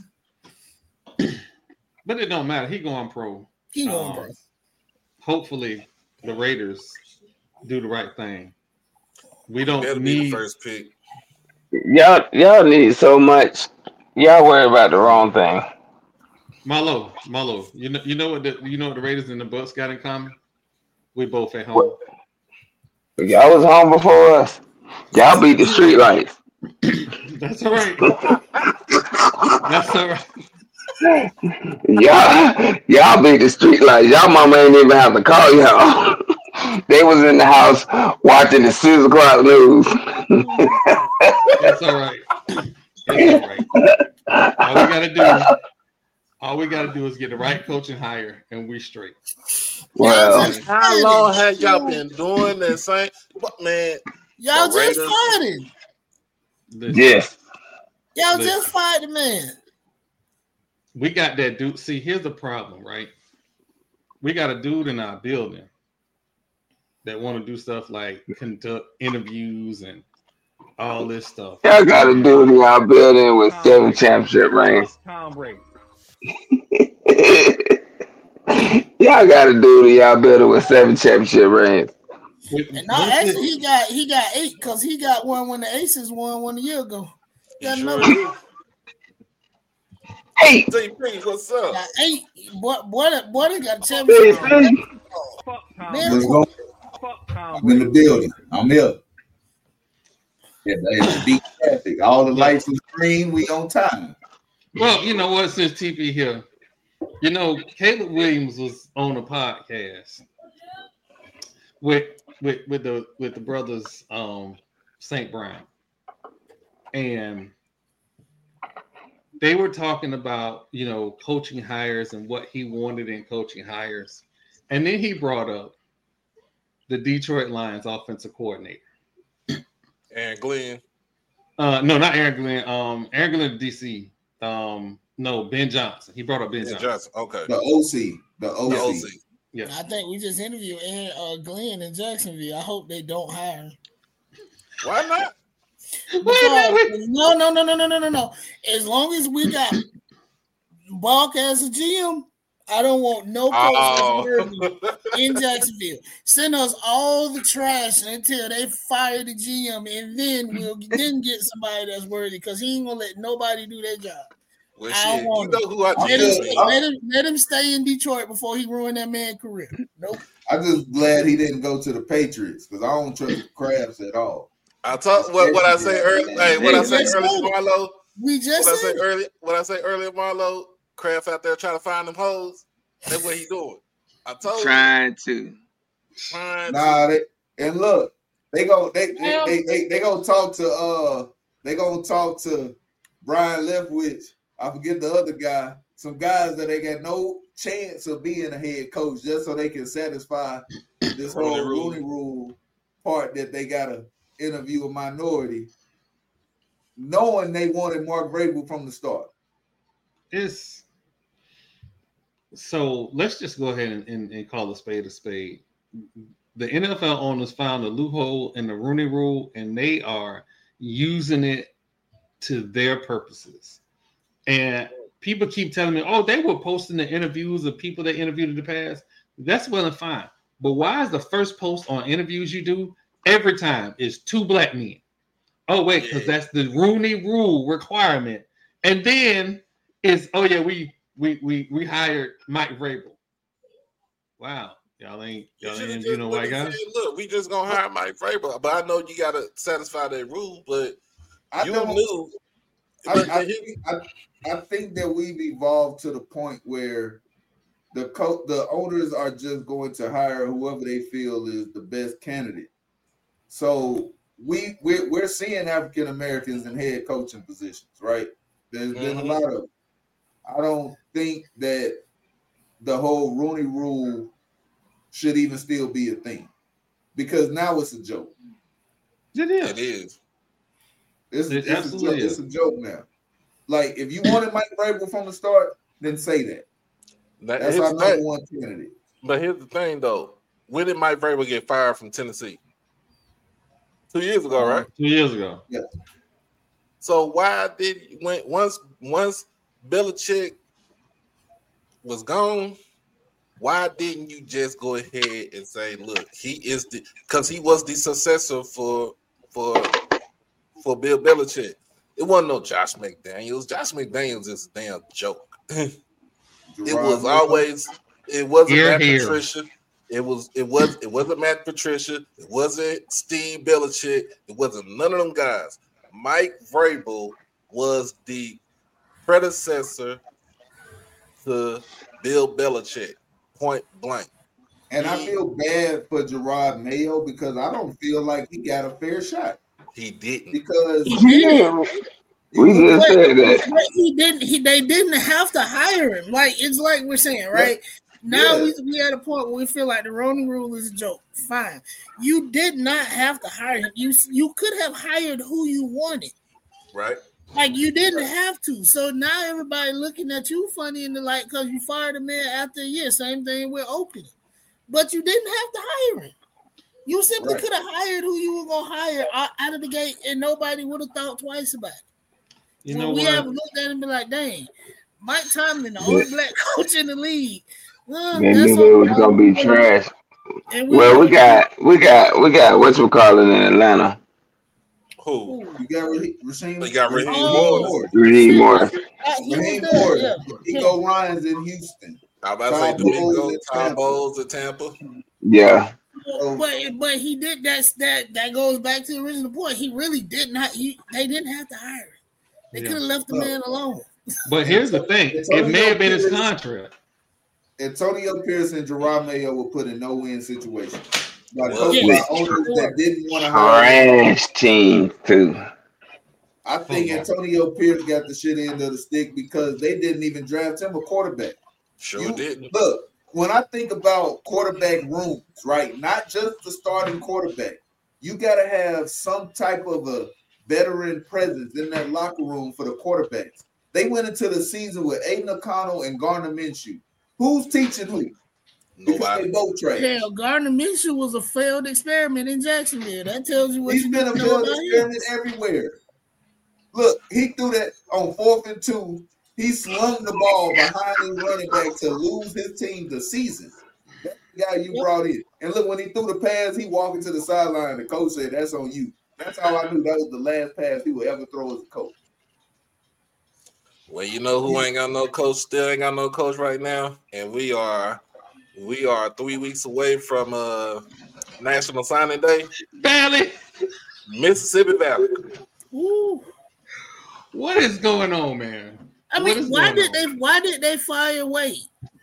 But it don't matter. He going pro. Hopefully the Raiders do the right thing. We don't need the first pick. Y'all need so much. Y'all worry about the wrong thing. Marlo, you know what the Raiders and the Bucks got in common? We both at home. Y'all was home before us. Y'all beat the street lights. That's all right. That's all right. Y'all beat the street lights. Y'all mama ain't even have to call y'all. They was in the house watching the 6 o'clock news. It's all right. It's all right. All we gotta do is get the right coaching hire, and we straight. Well, how long have y'all been doing that same? Man, y'all just fired him. Yes. Y'all just fired the man. We got that dude. See, here's the problem, right? We got a dude in our building that want to do stuff like conduct interviews and all this stuff. Y'all got a dude in our building with 7 championship rings. Tom Brady. Y'all got a dude in y'all building with 7 championship rings. And no, actually, he got 8 because he got one when the Aces won 1 year ago. Got another 8. What's up? Got 8. Boy, they got a championship. Let's go. I'm in the building. I'm here. Yeah, it's deep traffic. All the lights and screen, we on time. Well, you know what? Since TP here, you know, Caleb Williams was on a podcast with the brothers St. Brown, and they were talking about, you know, coaching hires and what he wanted in coaching hires, and then he brought up the Detroit Lions offensive coordinator. Aaron Glenn. No, not Aaron Glenn. Aaron Glenn, DC. No, Ben Johnson. He brought up Ben Johnson. Okay. The OC. Yeah. I think we just interviewed Glenn in Jacksonville. I hope they don't hire him. Why not? No. As long as we got Balk as a GM, I don't want no coach in Jacksonville. Send us all the trash until they fire the GM, and then we'll then get somebody that's worthy because he ain't gonna let nobody do their job. Well, I want who I let him stay in Detroit before he ruin that man's career. Nope. I'm just glad he didn't go to the Patriots because I don't trust Krabs at all. I talked what I say earlier. Hey, what I say earlier, Marlo. We just what I say earlier, Marlo. Kraft out there trying to find them hoes. That's what he doing. I told you. Trying to. And look, they gonna talk to Brian Leftwich. I forget the other guy. Some guys that they got no chance of being a head coach just so they can satisfy this whole Rooney Rule part that they gotta interview a minority, knowing they wanted Mark Vrabel from the start. So let's just go ahead and call a spade a spade. The NFL owners found a loophole in the Rooney Rule, and they are using it to their purposes. And people keep telling me, oh, they were posting the interviews of people they interviewed in the past. That's well and fine. But why is the first post on interviews you do every time is 2 black men? Oh, wait, because that's the Rooney Rule requirement. And then it's, oh, yeah, we hired Mike Vrabel. Wow. Y'all ain't you know white guys? Look, we just gonna hire Mike Vrabel. But I know you gotta satisfy that rule, but I think that we've evolved to the point where the owners are just going to hire whoever they feel is the best candidate. So we're seeing African Americans in head coaching positions, right? There's been a lot of. I don't think that the whole Rooney Rule should even still be a thing because now it's a joke. It is. It's a joke now. Like if you wanted Mike Vrabel from the start, then say that. That's our number one candidate. But here's the thing, though: when did Mike Vrabel get fired from Tennessee? 2 years ago, right? 2 years ago. Yeah. So why did once Belichick was gone? Why didn't you just go ahead and say, "Look, because he was the successor for Bill Belichick." It wasn't no Josh McDaniels. Josh McDaniels is a damn joke. It wasn't Matt Patricia. It wasn't Matt Patricia. It wasn't Steve Belichick. It wasn't none of them guys. Mike Vrabel was the predecessor to Bill Belichick, point blank. And I feel bad for Gerard Mayo because I don't feel like he got a fair shot. He didn't. Because we just said that. He didn't. They didn't have to hire him. Like it's like we're saying, right? Now we at a point where we feel like the Roman Rule is a joke. Fine. You did not have to hire him. You could have hired who you wanted. Right. Like you didn't have to. So now everybody looking at you funny in the light because you fired a man after a year. Same thing with Oakland. But you didn't have to hire him. You simply could have hired who you were going to hire out of the gate, and nobody would have thought twice about it. We have looked at him and be like, dang, Mike Tomlin, the only black coach in the league. They knew it was going to be trash. Well, we got what you calling in Atlanta. Who? You got Raheem Morris. Raheem Morris. Nico Ryans in Houston. I'm about to say Domingo, Tom Bowles in Tampa. Yeah. But he did that goes back to the original point. He really did not. They didn't have to hire him. They could have left the man alone. But here's the thing: it may have been his contract. Antonio Pierce and Gerard Mayo were put in no-win situations. Like owners that didn't want to hire trash team too. I think Antonio Pierce got the shit end of the stick because they didn't even draft him a quarterback. Sure didn't. Look, when I think about quarterback rooms, right, not just the starting quarterback, you got to have some type of a veteran presence in that locker room for the quarterbacks. They went into the season with Aiden O'Connell and Gardner Minshew. Who's teaching who? Nobody. They both trash. Hell, Gardner Minshew was a failed experiment in Jacksonville. That tells you what he's been a failed experiment everywhere. Look, he threw that on 4th and 2. He slung the ball behind his running back to lose his team the season. That's the guy you brought in. And look, when he threw the pass, he walked into the sideline. The coach said, "That's on you." That's how I knew that was the last pass he would ever throw as a coach. Well, you know who ain't got no coach? Still ain't got no coach right now, and we are 3 weeks away from National Signing Day. Valley, Mississippi Valley. Ooh. What is going on, man? I mean, why did they fire Wade?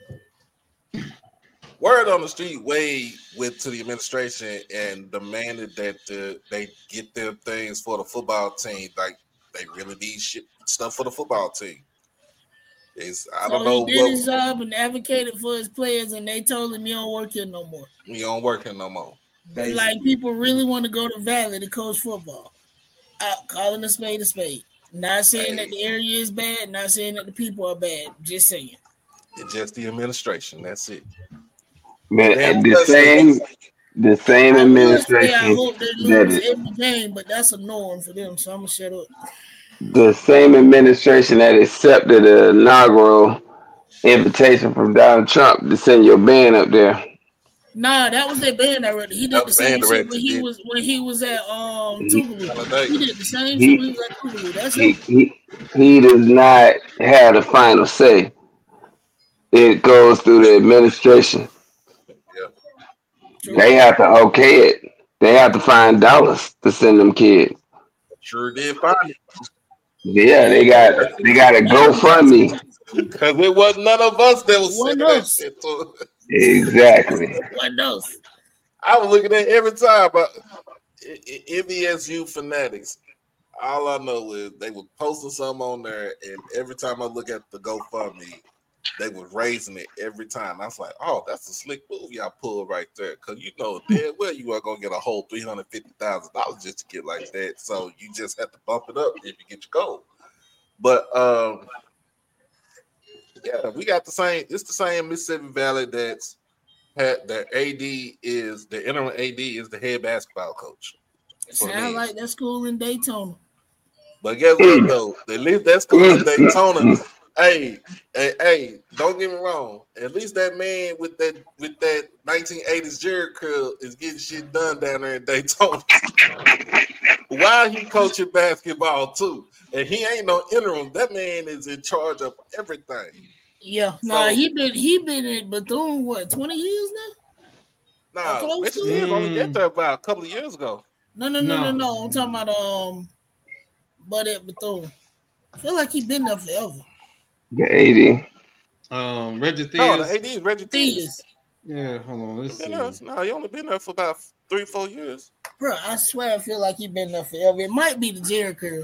Word on the street, Wade went to the administration and demanded that they get their things for the football team. Like they really need stuff for the football team. I don't know. He did his job and advocated for his players, and they told him, "You don't work here no more." You don't work here no more. Like people really want to go to Valley to coach football. Calling a spade a spade. Not saying that the area is bad, not saying that the people are bad. Just saying. It's just the administration. That's it. But the same administration. I hope they lose every game, but that's a norm for them. So I'm gonna shut up. The same administration that accepted the inaugural invitation from Donald Trump to send your band up there. Nah, that was their band already. He did the same shit when he was at Tougaloo. He did the same shit when he was at Tougaloo. That's it. He does not have the final say. It goes through the administration. Yeah. They have to okay it. They have to find dollars to send them kids. Sure did find it. Yeah, they got a GoFundMe. Because it wasn't none of us that was sending that shit to. Exactly. What else? I was looking at it every time, but MVSU fanatics. All I know is they were posting something on there, and every time I look at the GoFundMe, they were raising it every time. I was like, "Oh, that's a slick move y'all pulled right there," because you know damn well you are gonna get a whole $350,000 just to get like that. So you just have to bump it up if you get your goal. But yeah, we got the same. It's the same Mississippi Valley that's had the AD is the interim AD is the head basketball coach. Sound like that school in Daytona. But guess what though? At least that school in Daytona. Hey, don't get me wrong. At least that man with that 1980s Jerry curl is getting shit done down there in Daytona. While he coaching basketball too. And he ain't no interim. That man is in charge of everything. Yeah. Nah, he been in Bethune, what, 20 years now? Nah, Michigan only get there about a couple of years ago. No. I'm talking about Bud at Bethune. I feel like he been there forever. The 80. Reggie Theus. No, the AD is Reggie Theus. Yeah, hold on. Let's see. No, he only been there for about 3-4 years. Bro, I swear I feel like he been there forever. It might be the Jerry Curl.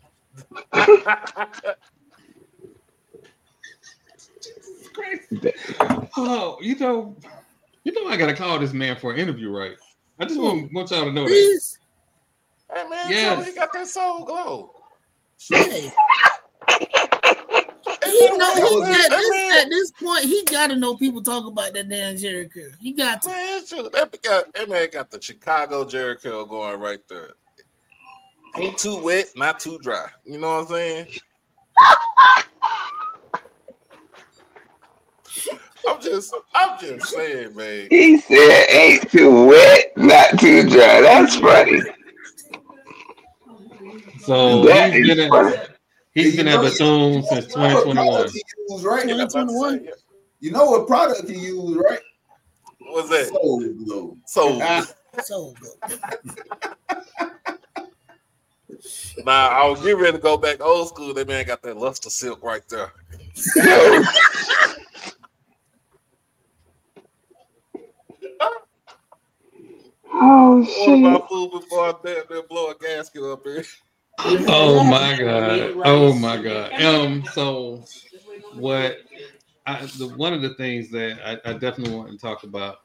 Oh, you know, I gotta call this man for an interview, right? I just want y'all to know Please? That. Hey man, yes. He got that soul glow. Hey. At this point, he gotta know people talk about that damn Jerry Curl. He got to. Man, that man got the Chicago Jerry Curl going right there. Ain't too wet, not too dry. You know what I'm saying? I'm just saying, man. He said, "Ain't too wet, not too dry." That's funny. So he's been at Bethune since 2021. Right? 2021. You know what product he used, right? What's that? Soul Glow. Soul Glow. Nah, I was getting ready to go back old school. That man got that luster silk right there. Oh shit! My food before I blow a gasket up here. Oh my god! So what? One of the things that I definitely want to talk about.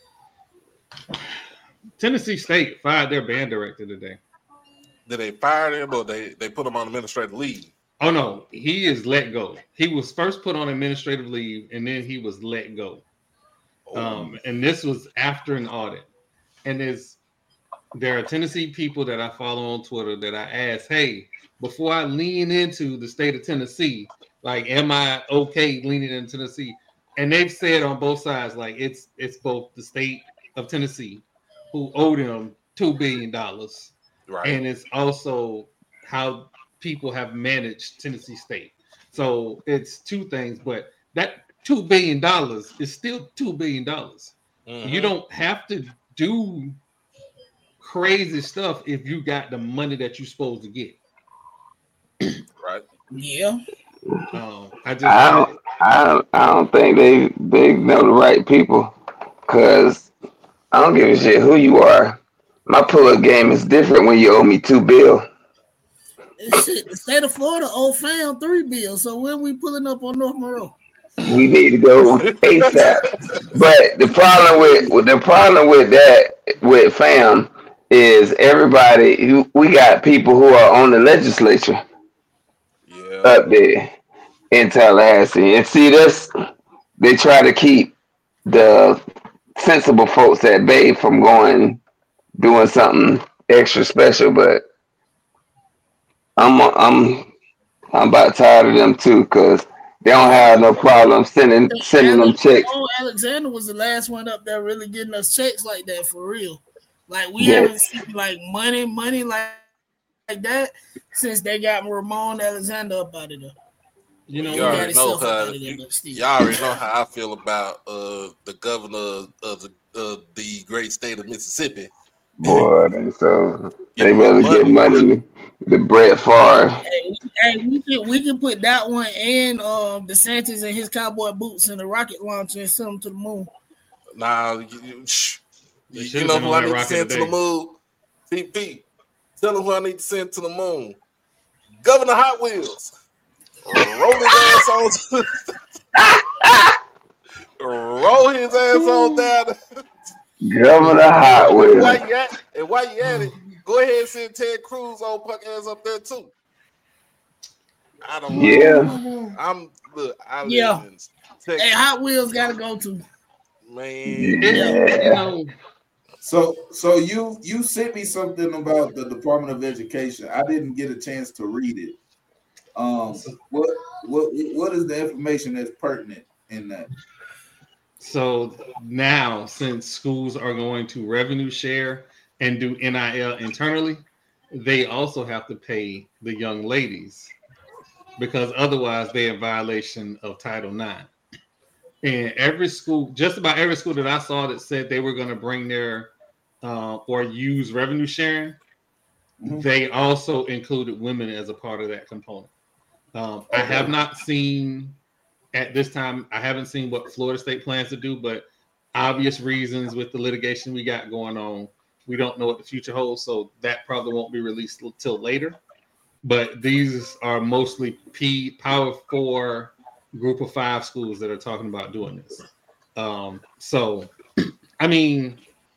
Tennessee State fired their band director today. Did they fire him or they put him on administrative leave? Oh no, he is let go. He was first put on administrative leave and then he was let go. And this was after an audit. And there are Tennessee people that I follow on Twitter that I ask, hey, before I lean into the state of Tennessee, like, am I okay leaning into Tennessee? And they've said on both sides, like, it's both the state of Tennessee who owed him $2 billion. Right. And it's also how people have managed Tennessee State. So it's two things, but that $2 billion is still $2 billion. Mm-hmm. You don't have to do crazy stuff if you got the money that you're supposed to get. Right. Yeah. I don't think they know the right people, because I don't give a shit who you are. My pull-up game is different when you owe me $2 billion. Shit, the state of Florida owe fam $3 billion. So when we pulling up on North Monroe? We need to go ASAP. But the problem with fam is everybody. We got people who are on the legislature up there in Tallahassee, and see this. They try to keep the sensible folks at bay from doing something extra special, but I'm about tired of them too, because they don't have no problem sending them checks. Alexander was the last one up there really getting us checks like that for real. Like we haven't seen like money like that since they got Ramon Alexander up out of there. You know, y'all already know how I feel about the governor of the great state of Mississippi. Boy, they really get money. The Brett Favre. Hey, we can put that one and DeSantis and his cowboy boots in the rocket launcher and send them to the moon. Nah, you know who I need to send to the moon? TP. Tell him who I need to send to the moon. Governor Hot Wheels. Roll his ass on down. Governor Hot Wheels. While you at it, go ahead and send Ted Cruz on punk ass up there too. I don't know. Yeah. Hey, Hot Wheels gotta go to. Man. Yeah. So you sent me something about the Department of Education. I didn't get a chance to read it. What is the information that's pertinent in that? So now, since schools are going to revenue share and do NIL internally, they also have to pay the young ladies, because otherwise they're in violation of Title IX. And every school, just about every school that I saw that said they were going to bring their or use revenue sharing, they also included women as a part of that component. I have not seen at this time. I haven't seen what Florida State plans to do, but obvious reasons with the litigation we got going on, we don't know what the future holds. So that probably won't be released till later. But these are mostly Power 4 Group of 5 schools that are talking about doing this. So, I mean,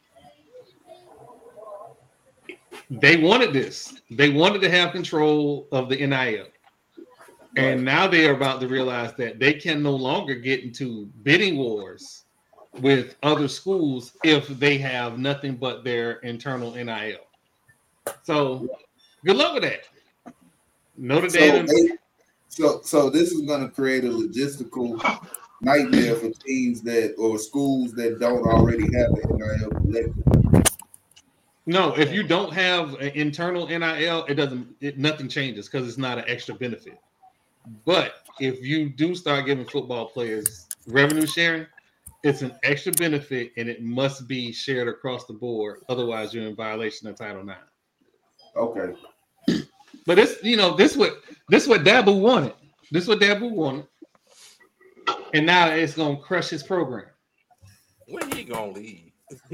they wanted this. They wanted to have control of the NIL. And now they are about to realize that they can no longer get into bidding wars with other schools if they have nothing but their internal NIL. So, good luck with that. Notre Dame. So this is going to create a logistical nightmare for teams or schools that don't already have an NIL collective. No, if you don't have an internal NIL, nothing changes because it's not an extra benefit. But if you do start giving football players revenue sharing, it's an extra benefit and it must be shared across the board. Otherwise, you're in violation of Title IX. Okay. But this what Dabu wanted. This is what Dabu wanted. And now it's gonna crush his program. When he gonna leave?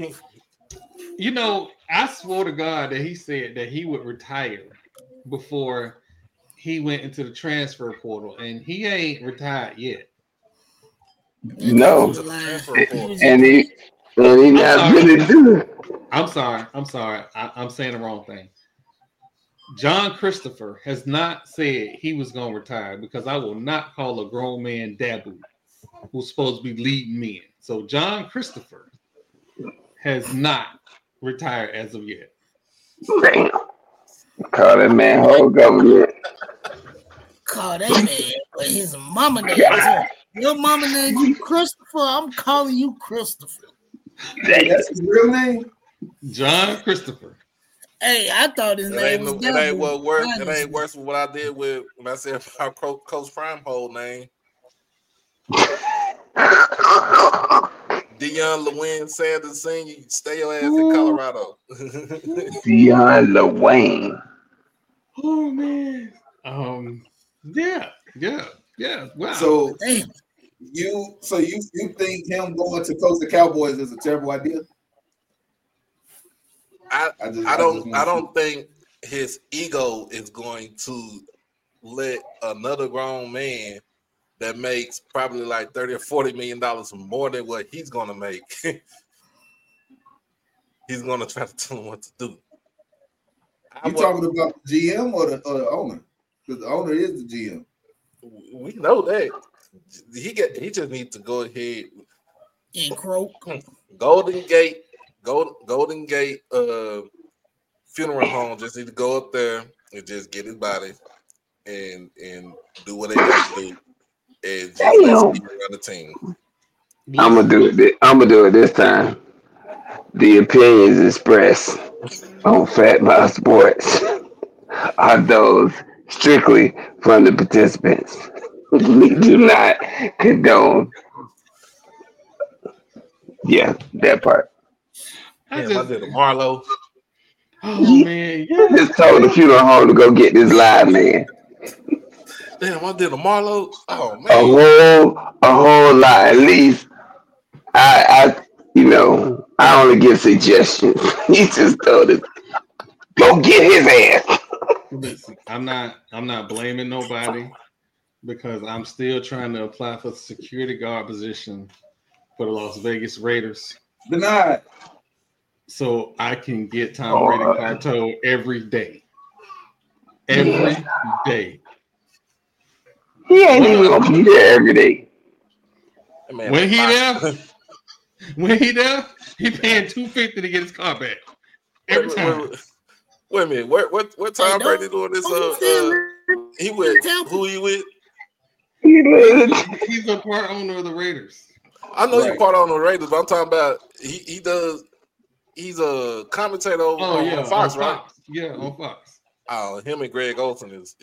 I swore to God that he said that he would retire before he went into the transfer portal, and he ain't retired yet. No, and he not really doing. I'm sorry. I'm saying the wrong thing. John Christopher has not said he was going to retire because I will not call a grown man Dabu who's supposed to be leading men. So John Christopher has not retired as of yet. Damn. Call that man whole government. Call that man, but his mama name. Your mama name you Christopher. I'm calling you Christopher. That's his real name? John Christopher. Hey, I thought his name was It ain't worse than what I did when I said our Coach Prime whole name. Deion Lewin Sanders Sr., stay your ass in Colorado. Deion Lewin. Oh man. Yeah. Wow. So you think him going to coach the Cowboys is a terrible idea? I don't think his ego is going to let another grown man that makes probably like $30 or $40 million more than what he's gonna make. He's gonna try to tell him what to do. You talking about the GM or the owner? Because the owner is the GM. We know that. He just needs to go ahead and croak. Golden Gate funeral home just need to go up there and just get his body and do what they got to do and just run the team. I'm gonna do it this time. The opinions expressed on Fat Mouth Sports are those strictly from the participants. We do not condone. Yeah, that part. I did a Marlo. Oh man, yeah. Just told the funeral home to go get this live man. Damn, I did a Marlo. Oh man, a whole lot. At least I only give suggestions. He just told us, go get his ass. Listen, I'm not blaming nobody because I'm still trying to apply for the security guard position for the Las Vegas Raiders. Denied. So I can get Tom Brady carto every day. Every day. He ain't even gonna be there every day. When he there, he paying $250 to get his car back. Every time. Wait a minute. What Tom Brady doing this? He with who he with? He's a part owner of the Raiders. I know he's part owner of the Raiders, but I'm talking about he does. He's a commentator on Fox, right? Yeah, on Fox. Oh, him and Greg Olsen is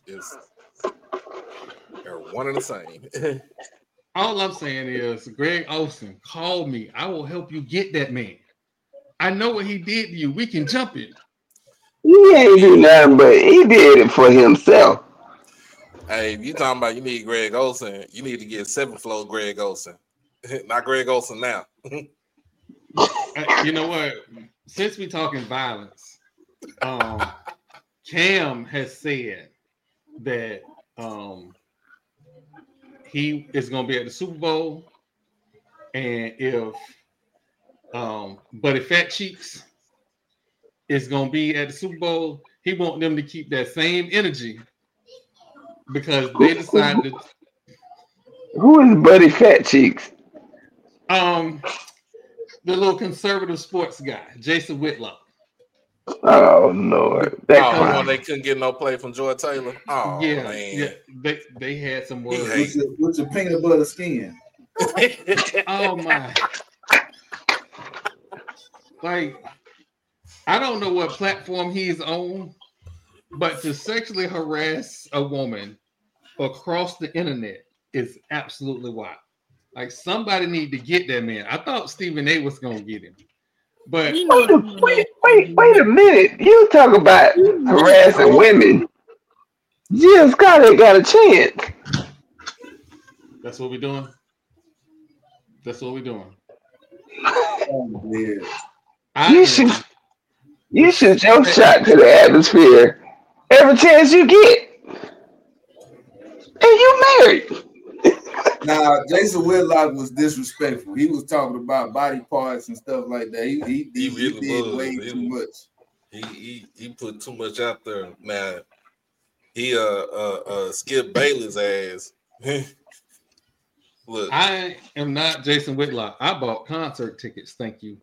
they're one and the same. All I'm saying is, Greg Olsen, call me. I will help you get that man. I know what he did to you. We can jump it. He ain't do nothing, but he did it for himself. Hey, if you talking about you need Greg Olsen, you need to get 7th floor Greg Olsen. Not Greg Olsen now. You know what? Since we talking violence, Cam has said that he is going to be at the Super Bowl, and if Buddy Fat Cheeks is going to be at the Super Bowl, he want them to keep that same energy because they decided. Who is Buddy Fat Cheeks? The little conservative sports guy, Jason Whitlock. Oh Lord! When they couldn't get no play from Joy Taylor. Oh yeah, man, yeah. They had some words with your peanut butter skin. Oh my! Like, I don't know what platform he's on, but to sexually harass a woman across the internet is absolutely wild. Like, somebody need to get that man. I thought Stephen A was gonna get him, but wait a minute. You talk about harassing women. Jill Scott ain't got a chance. That's what we're doing. That's what we're doing. Oh, you shoot your shot to the atmosphere every chance you get, and you married. Now, Jason Whitlock was disrespectful. He was talking about body parts and stuff like that. He really did way too much. He put too much out there. Now, he Skip Bayless ass. Look, I am not Jason Whitlock. I bought concert tickets. Thank you.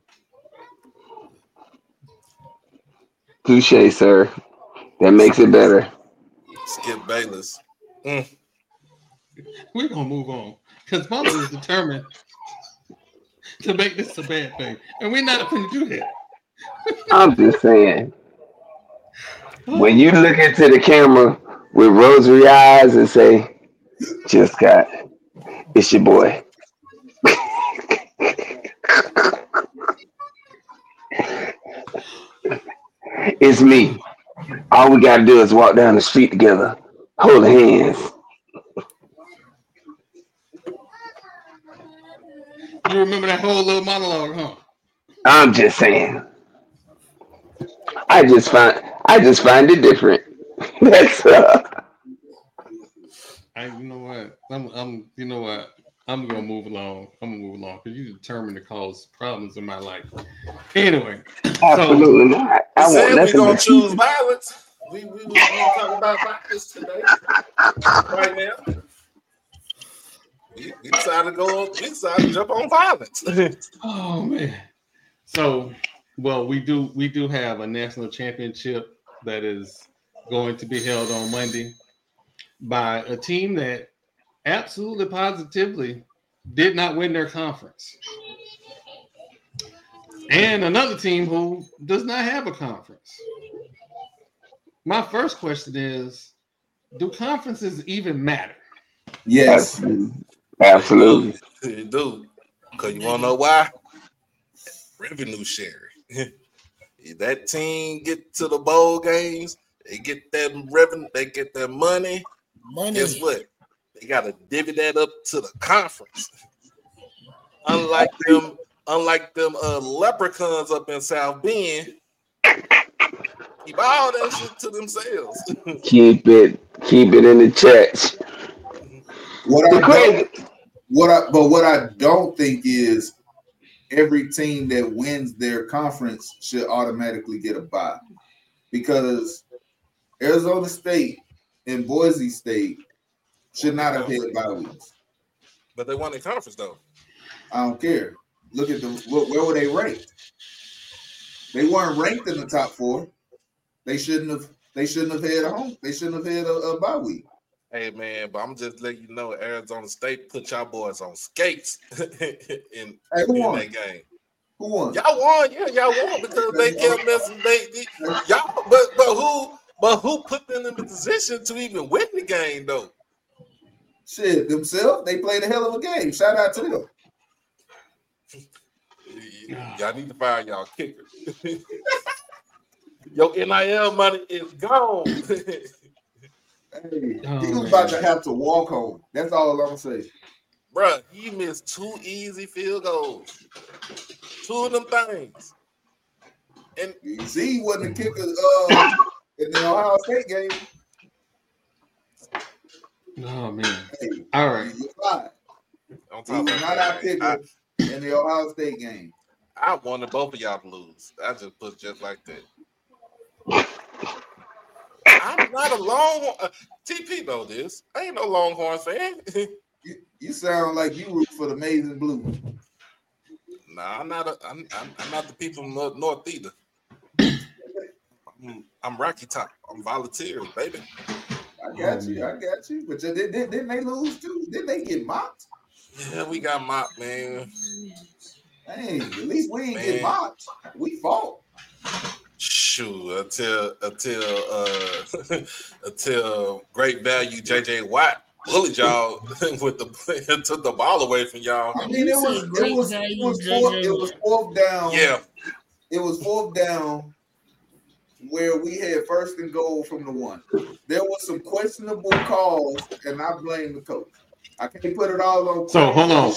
Touche, sir. That makes it better. Skip Bayless. We're gonna move on because Mama is determined to make this a bad thing, and we're not going to do that. I'm just saying, when you look into the camera with rosary eyes and say, "Just got, it's your boy." It's me. All we gotta do is walk down the street together, hold hands. You remember that whole little monologue, huh? I'm just saying. I just find it different. That's you know what? You know what? I'm gonna move along. Because you're determined to cause problems in my life. Anyway, absolutely not. I said we're gonna choose violence. We gonna talk about violence today. Right now. We decided to jump on violence. Oh man. So, well, we do have a national championship that is going to be held on Monday by a team that absolutely positively did not win their conference. And another team who does not have a conference. My first question is, do conferences even matter? Yes. Absolutely. They do. Because you want to know why? Revenue sharing. That team get to the bowl games, they get that revenue, they get that money. Guess what? They got to divvy that up to the conference. Unlike them leprechauns up in South Bend, keep all that shit to themselves. Keep it in the church. What I don't think is every team that wins their conference should automatically get a bye, because Arizona State and Boise State should not have had bye weeks. But they won the conference though. I don't care. Look at where were they ranked? They weren't ranked in the top 4. They shouldn't have had a home. They shouldn't have had a bye week. Hey man, but I'm just letting you know, Arizona State put y'all boys on skates in that game. Who won? Y'all won, yeah, y'all won because they kept messing. Y'all, but who put them in the position to even win the game though? Shit, themselves. They played a hell of a game. Shout out to them. Y'all need to fire y'all kicker. Your NIL money is gone. He was about to have to walk home. That's all I'm gonna say. Bruh, he missed 2 easy field goals. 2 of them things. And you see, he wasn't the kicker in the Ohio State game. Oh man! Hey, all right. He was not our kicker in the Ohio State game. I wanted both of y'all to lose. I just put it just like that. I'm not a Longhorn. TP know this. I ain't no Longhorn fan. You sound like you root for the Maize and Blue. Nah, I'm not the people from North either. I'm Rocky Top. I'm volunteer, baby. I got you. But didn't they lose too? Didn't they get mocked? Yeah, we got mocked, man. Hey, at least we ain't get mocked. We fought. Shoot, until great value JJ Watt bullied y'all with took the ball away from y'all. I mean, it was fourth down. Yeah, it was fourth down where we had first and goal from the 1. There was some questionable calls, and I blame the coach. I can't put it all on. So hold on.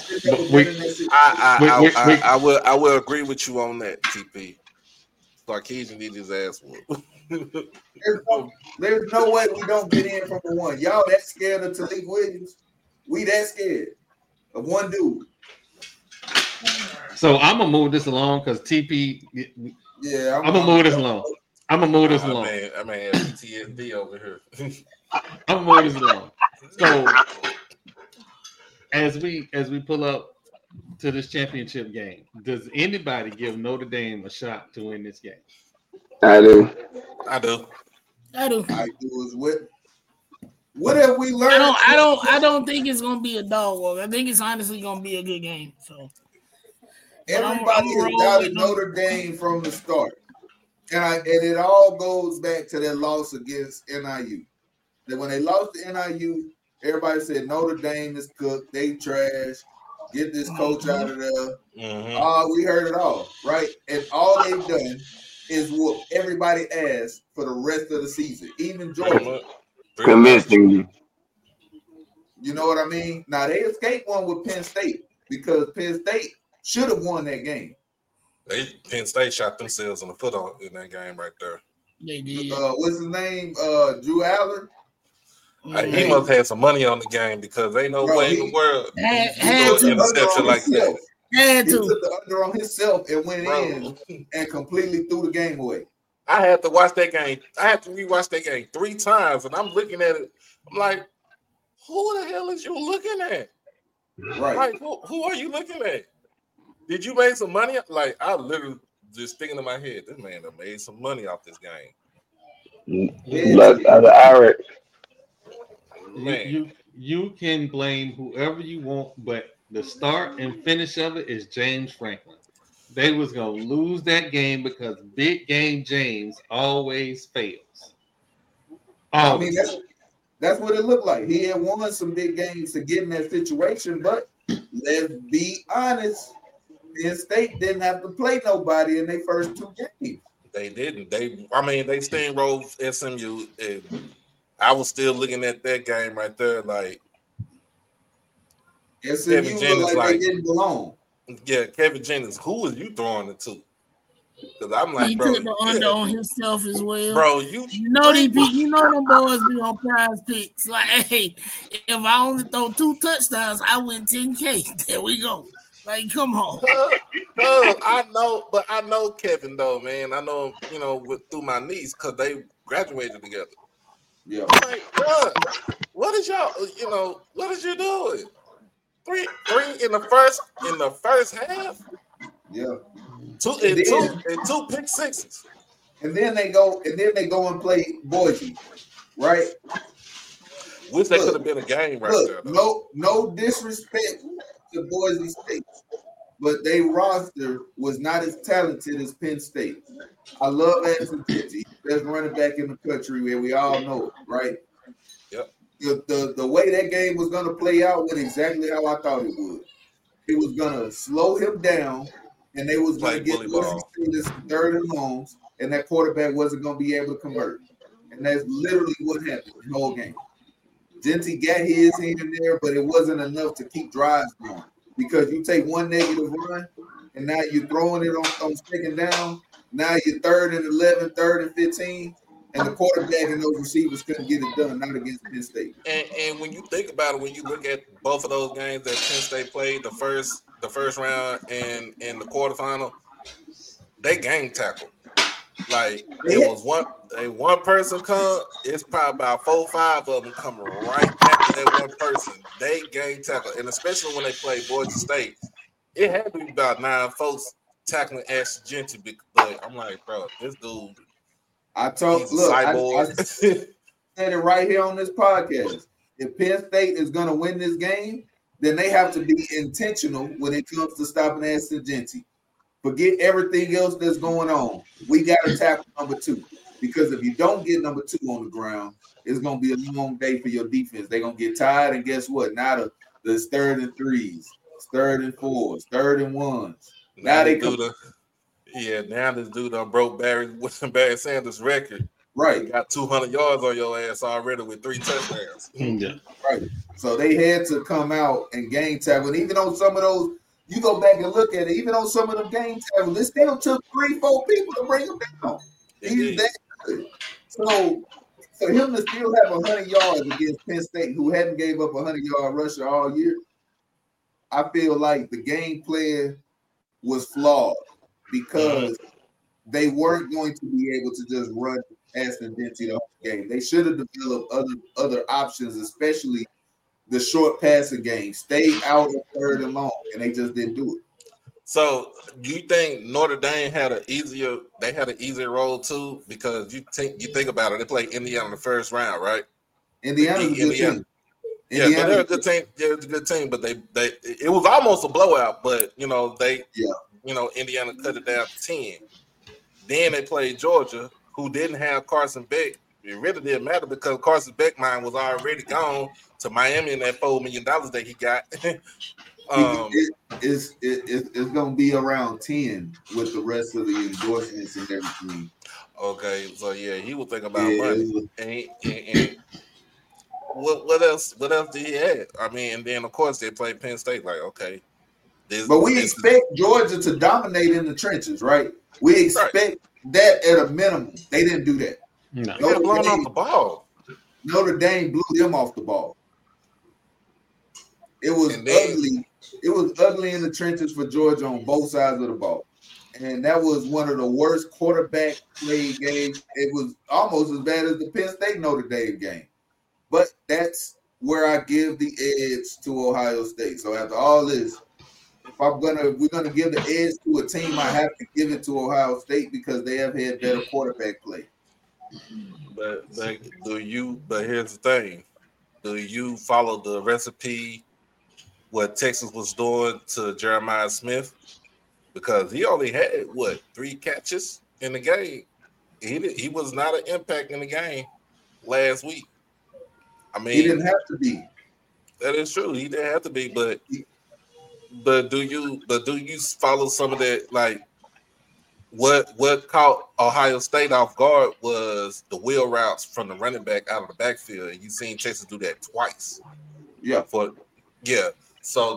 I will agree with you on that, TP. Sarkisian need his ass whooped. There's no way we don't get in from the 1. Y'all that scared of Talik Williams? We that scared of one dude. So I'm gonna move this along because TP. Yeah, I'm gonna move this along. I mean, PTSD over here. I'm gonna move this along. So as we pull up to this championship game, does anybody give Notre Dame a shot to win this game? I do. As well. What have we learned? I don't think it's gonna be a dog walk. I think it's honestly gonna be a good game. So everybody has doubted Notre Dame from the start. And it all goes back to that loss against NIU. That when they lost to NIU, everybody said Notre Dame is cooked, they trash, get this coach out of there. Mm-hmm. We heard it all, right? And all they've done is whoop everybody ass for the rest of the season, even Georgia. Convincing you. You know what I mean? Now they escaped one with Penn State because Penn State should have won that game. Penn State shot themselves in the foot in that game right there. They did. What's his name? Drew Allen. He must have some money on the game because ain't no way in the world had to interception like that. He took the under on himself and went in and completely threw the game away. I had to watch that game. I had to rewatch that game 3 times, and I'm looking at it. I'm like, who the hell is you looking at? Right. Like, who are you looking at? Did you make some money? Like, I literally just thinking in my head, this man have made some money off this game. Look, Irish. Man. You can blame whoever you want, but the start and finish of it is James Franklin. They was gonna lose that game because big game James always fails. I mean, that's what it looked like. He had won some big games to get in that situation, but let's be honest. Penn State didn't have to play nobody in their first 2 games. They didn't. They steamrolled SMU. And I was still looking at that game right there, like SMU looked like they didn't belong. Yeah, Kevin Jennings. Who was you throwing it to? Because I'm like, he bro, took the under on himself as well. Bro, you know them boys be on prize picks. Like, hey, if I only throw 2 touchdowns, I win $10K. There we go. Like, come on. I know Kevin though, man. I know him, through my niece because they graduated together. Yeah. I'm like, bro, what is you doing? 3 in the first half. Yeah. 2 pick sixes. And then they go and play Boise, right? Wish that could have been a game right there. No disrespect to Boise State, but their roster was not as talented as Penn State. I love Anderson Pitts. He's the best running back in the country, where we all know it, right? Yep. The way that game was going to play out went exactly how I thought it would. It was going to slow him down, and they was going to get Boise State this 3rd and longs, and that quarterback wasn't going to be able to convert. And that's literally what happened the whole game. Jeanty got his here and there, but it wasn't enough to keep drives going. Because you take one negative run, and now you're throwing it on second down. Now you're 3rd and 11, 3rd and 15, and the quarterback and those receivers couldn't get it done, not against Penn State. And when you think about it, when you look at both of those games that Penn State played, the first round and the quarterfinal, they game tackled. Like it was one person come, it's probably about 4 or 5 of them coming right after that one person. They game tackle, and especially when they play Boise State, it had to be about 9 folks tackling Ashton Jeanty. But I'm like, bro, this dude. I said it right here on this podcast. If Penn State is going to win this game, then they have to be intentional when it comes to stopping Ashton Jeanty. Forget everything else that's going on. We got to tackle number 2. Because if you don't get number 2 on the ground, it's going to be a long day for your defense. They're going to get tired, and guess what? Now there's 3rd and 3s, 3rd and 4s, 3rd and 1s. Now they come. Now this dude done broke Barry Sanders' record. Right. He got 200 yards on your ass already with 3 touchdowns. Yeah. Right. So they had to come out and game tackle. And even on some of those, you go back and look at it, even on some of them game tackles, it still took 3-4 people to bring him down. He's that good. So for him to still have 100 yards against Penn State, who hadn't gave up 100-yard rusher all year, I feel like the game plan was flawed because they weren't going to be able to just run Ashton Jeanty the whole game. They should have developed other options, especially the short passing game. Stay out of 3rd and long, and they just didn't do it. So, do you think Notre Dame had an easier role too? Because you think about it, they played Indiana in the first round, right? Indiana's a good team. Yeah, but they're a good team. They're a good team, but it was almost a blowout. But Indiana cut it down to 10. Then they played Georgia, who didn't have Carson Beck. It really didn't matter because Carson Beck mine was already gone to Miami in that $4 million that he got. It's going to be around 10 with the rest of the endorsements and everything. Okay, so yeah, he was thinking about money. And what else did he have? I mean, and then of course they played Penn State. Like, okay, but we expect Georgia to dominate in the trenches, right? We expect that at a minimum. They didn't do that. No, they got blown off the ball. Notre Dame blew them off the ball. It was ugly. It was ugly in the trenches for Georgia on both sides of the ball. And that was one of the worst quarterback play games. It was almost as bad as the Penn State Notre Dame game. But that's where I give the edge to Ohio State. So after all this, if we're gonna give the edge to a team, I have to give it to Ohio State because they have had better quarterback play. But here's the thing. Do you follow the recipe what Texas was doing to Jeremiah Smith? Because he only had 3 catches in the game. He was not an impact in the game last week. I mean, he didn't have to be. That is true. He didn't have to be, but do you follow some of that? Like what caught Ohio State off guard was the wheel routes from the running back out of the backfield, and you seen Texas do that twice. Yeah. So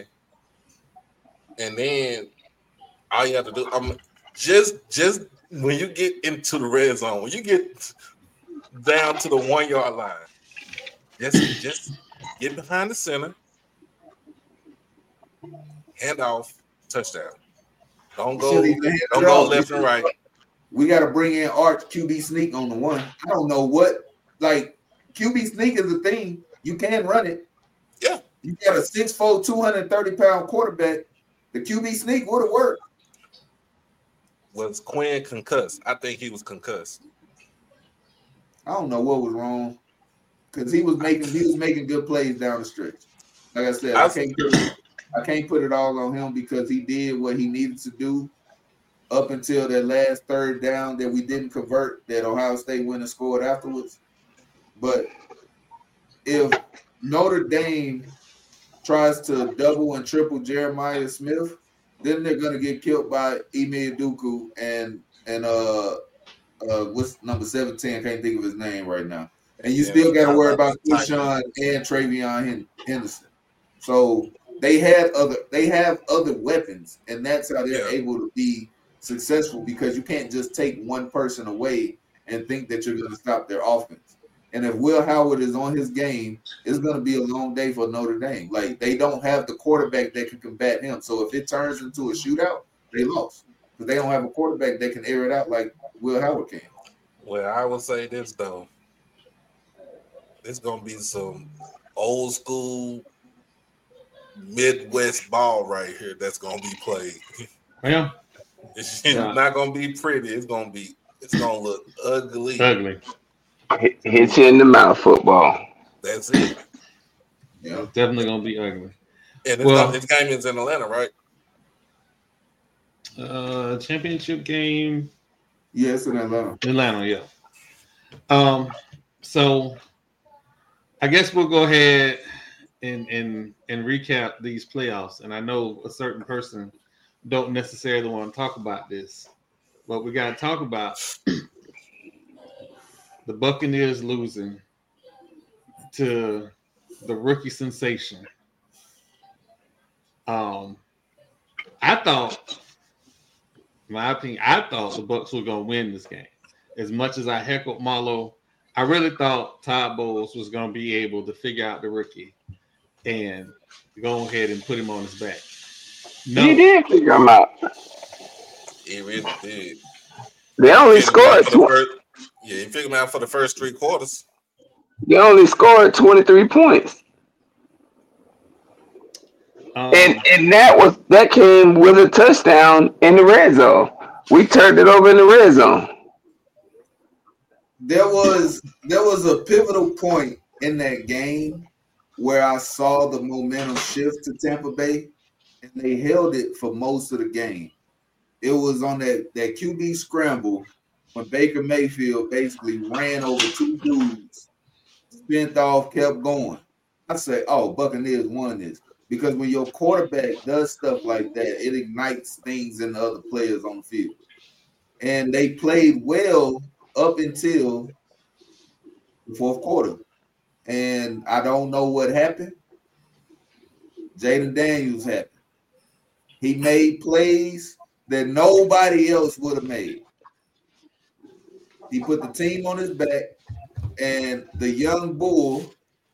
then all you have to do, just when you get into the red zone, when you get down to the 1 yard line, just get behind the center, hand off, touchdown. Don't go left and right. We got to bring in Arch QB sneak on the one. I don't know QB sneak is a thing. You can run it. Yeah. You got a 6'4", 230-pound quarterback. The QB sneak would have worked. Was Quinn concussed? I think he was concussed. I don't know what was wrong because he was making good plays down the stretch. Like I said, I can't put it all on him because he did what he needed to do up until that last 3rd down that we didn't convert, that Ohio State went and scored afterwards. But if Notre Dame tries to double and triple Jeremiah Smith, then they're going to get killed by Ime Udoka and what's number 17? I can't think of his name right now. And you still got to worry about Deshaun and Travion Henderson. So they have other weapons, and that's how they're able to be successful, because you can't just take one person away and think that you're going to stop their offense. And if Will Howard is on his game, it's going to be a long day for Notre Dame. Like, they don't have the quarterback that can combat him. So if it turns into a shootout, they lost. Because they don't have a quarterback that can air it out like Will Howard can. Well, I will say this, though. It's going to be some old school Midwest ball right here that's going to be played. Yeah. It's not going to be pretty. It's going to look ugly. Ugly. Hit you in the mouth football. That's it. Yeah, it's definitely going to be ugly. And this game is in Atlanta, right? Championship game. Yeah, it's in Atlanta. Atlanta, yeah. So I guess we'll go ahead and recap these playoffs. And I know a certain person don't necessarily want to talk about this, but we got to talk about the Buccaneers losing to the rookie sensation. I thought, in my opinion, the Bucs were going to win this game. As much as I heckled Marlo, I really thought Todd Bowles was going to be able to figure out the rookie and go ahead and put him on his back. No. He did figure him out. He really did. They only scored. He figured him out for the first 3 quarters. They only scored 23 points. And that came with a touchdown in the red zone. We turned it over in the red zone. There was a pivotal point in that game where I saw the momentum shift to Tampa Bay, and they held it for most of the game. It was on that QB scramble when Baker Mayfield basically ran over 2 dudes, spent off, kept going. I say, oh, Buccaneers won this. Because when your quarterback does stuff like that, it ignites things in the other players on the field. And they played well up until the fourth quarter. And I don't know what happened. Jaden Daniels happened. He made plays that nobody else would have made. He put the team on his back, and the young bull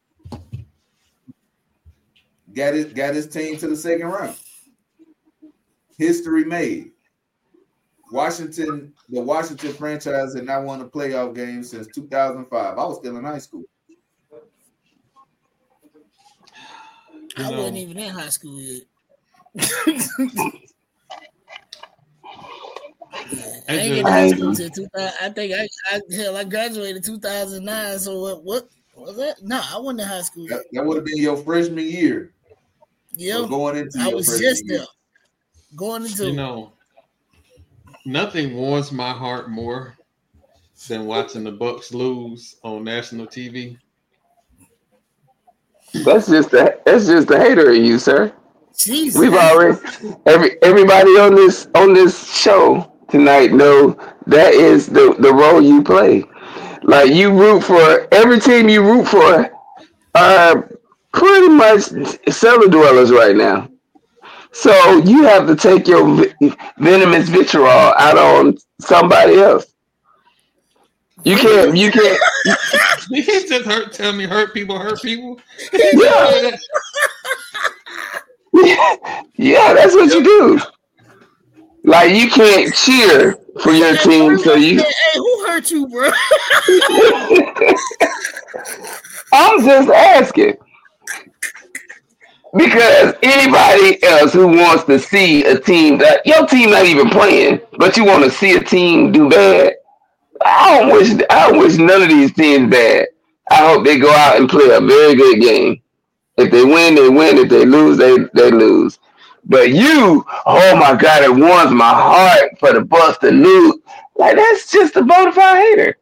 got his team to the second round. History made. The Washington franchise had not won a playoff game since 2005. I was still in high school. I wasn't even in high school yet. I ain't get to high school until 2000. I think I graduated in 2009. So what was that? No, I wasn't in high school yet. That would have been your freshman year. Yeah, going into I was just there. Going into nothing warms my heart more than watching the Bucs lose on national TV. That's just the hater of you, sir. Jesus. We've already everybody on this show tonight know that is the role you play. Like, you root for every team you root for are pretty much cellar dwellers right now. So you have to take your venomous vitriol out on somebody else. You can't. You can't just tell me hurt people. Yeah. Yeah, that's what you do. Like, you can't cheer for your team, so you. Hey, who hurt you, bro? I'm just asking. Because anybody else who wants to see a team that your team not even playing, but you want to see a team do bad, I don't wish none of these teams bad. I hope they go out and play a very good game. If they win, they win. If they lose, they lose. But you, oh my God, it warms my heart for the Bucs to lose. Like, that's just a bona fide hater.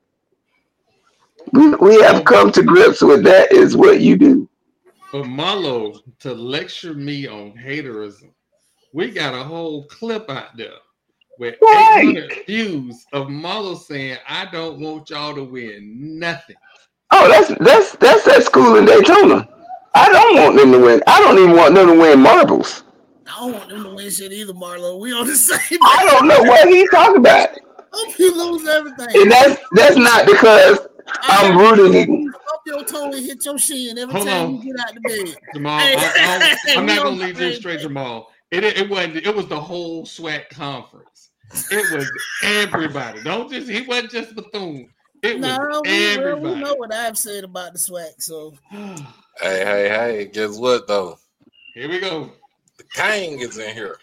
We have come to grips with that is what you do. But Marlo, to lecture me on haterism, we got a whole clip out there with 800 views of Marlo saying, "I don't want y'all to win nothing." Oh, that's that school in Daytona. I don't want them to win. I don't even want them to win marbles. I don't want them to win shit either, Marlo. We on the same. I don't know what he's talking about. Hope you lose everything. And that's not because I'm rooting. Up your toe and hit your shin every time you get out the bed. Jamal, I'm not gonna leave this straight, Jamal. It wasn't. It was the whole SWAC conference. It was everybody. He wasn't just Bethune. It was everybody. We know what I've said about the SWAC. So, hey, guess what though? Here we go. The King is in here.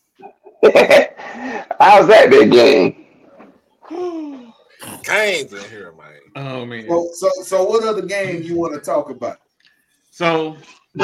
How's that game? King's in here, man. Oh man. So what other game you want to talk about? So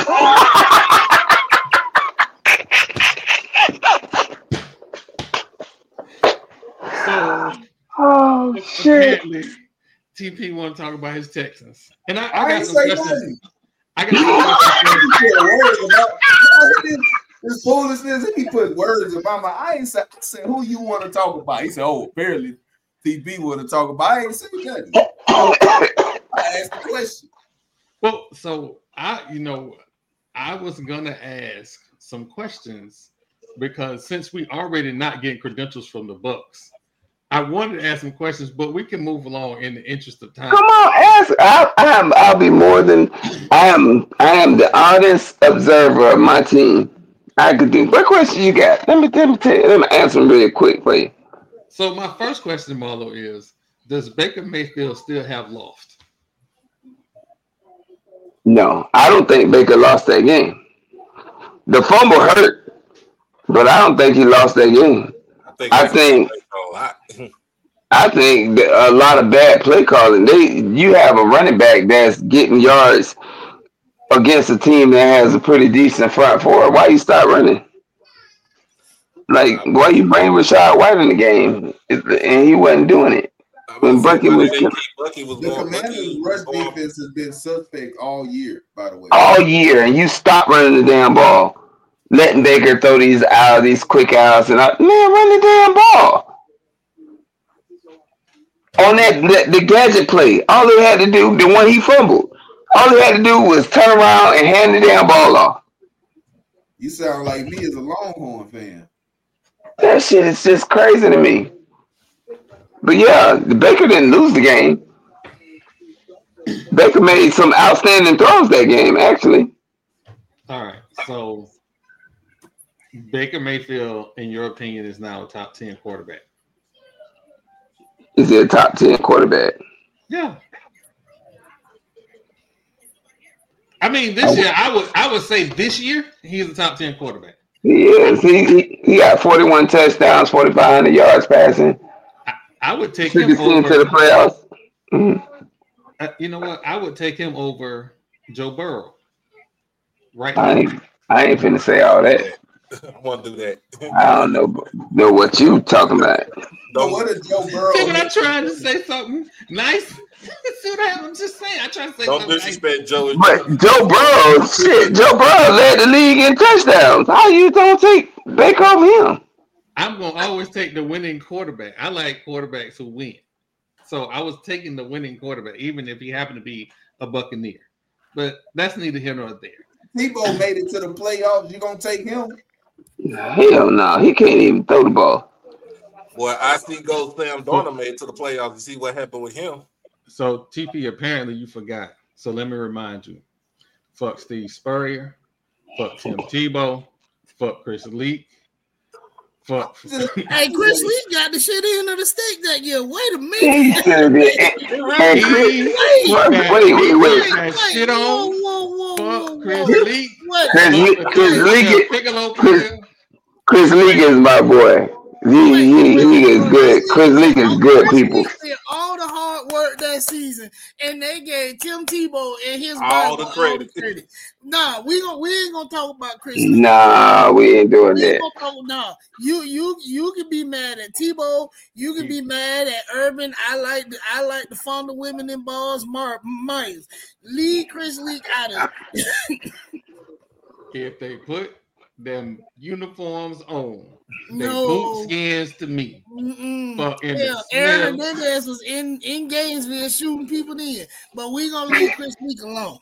oh shit. Apparently, TP want to talk about his Texans. And I got some questions. I got some questions. This foolishness, he put words in my mouth. I ain't said who you want to talk about. He said, "Oh, apparently TP want to talk about." I ain't said nothing. I asked the question. Well, so I was gonna ask some questions because since we already not getting credentials from the Bucks, I wanted to ask some questions, but we can move along in the interest of time. Come on, ask. I'll be more than I am. I am the honest observer of my team. I could do. What question you got? Let me answer them really quick for you. So my first question, Marlo, is: does Baker Mayfield still have loft? No, I don't think Baker lost that game. The fumble hurt, but I don't think he lost that game. I think a lot of bad play calling. You have a running back that's getting yards against a team that has a pretty decent front four. Why you start running? Like, why you bring Rashad White in the game? And he wasn't doing it. When Bucky was the Commanders' rush defense has been suspect all year, by the way. All year, and you stop running the damn ball. Letting Baker throw these quick outs, and run the damn ball. On the gadget play, all they had to do, the one he fumbled, all they had to do was turn around and hand the damn ball off. You sound like me as a Longhorn fan. That shit is just crazy to me. But yeah, the Baker didn't lose the game. Baker made some outstanding throws that game, actually. All right, so Baker Mayfield, in your opinion, is now a top 10 quarterback. Is he a top 10 quarterback? Yeah. I mean, this year, I would say this year he's a top 10 quarterback. He is. He got 41 touchdowns, 4,500 yards passing. I would take him over to the playoffs. Mm-hmm. You know what? I would take him over Joe Burrow. Right. I ain't finna say all that. I want to do that. I don't know what you talking about. What is Joe Burrow? See, when I'm trying to say something nice. See what I'm just saying. I try to say don't disrespect nice. Joe. But Joe Burrow, Joe Burrow led the league in touchdowns. How you don't take Baker off him? I'm gonna always take the winning quarterback. I like quarterbacks who win. So I was taking the winning quarterback, even if he happened to be a Buccaneer. But that's neither here nor there. Tebow made it to the playoffs. You gonna take him? Hell no, he can't even throw the ball. Well, I see Go Sam Darnold made it to the playoffs to see what happened with him. So TP, apparently you forgot. So let me remind you: fuck Steve Spurrier, fuck Tim Tebow, fuck Chris Leak. Fuck. Hey, Chris Lee got the shit end of the stick that year. Wait a minute. Wait. Shit on. Fuck Chris Lee. Chris Lee is my boy. He is good. Chris Lee is good people. All the hard work that season, and they gave Tim Tebow and his all the credit. Nah, we ain't gonna talk about Chris Lee. Nah, we ain't doing that. Nah, you can be mad at Tebow. You can be mad at Urban. I like to fondle women in balls. Myers, leave Chris Lee out of it. If they put them uniforms on. They boot skins to me. Aaron Hernandez was in Gainesville shooting people in, but we gonna leave Chris Meek alone.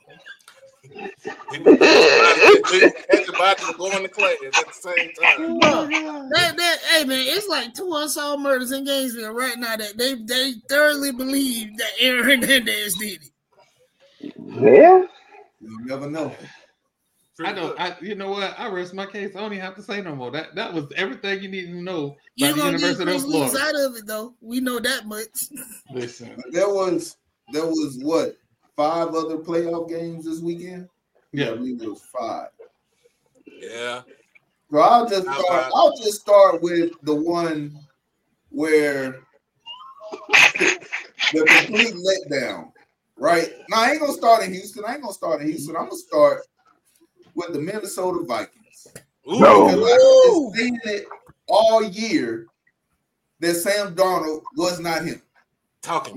Everybody going to class at the same time. Hey man, it's like 2 unsolved murders in Gainesville right now that they thoroughly believe that Aaron Hernandez did it. Yeah, you never know. You know what? I rest my case. I don't even have to say no more. That was everything you need to know. You're gonna get Chris Leaks out of it though. We know that much. Listen, there was what 5 other playoff games this weekend. Yeah, I believe it was 5. Yeah. So I'll just start with the one where the complete letdown. Right now, I ain't gonna start in Houston. I'm gonna start with the Minnesota Vikings. Because I've been saying it all year that Sam Darnold was not him. Talking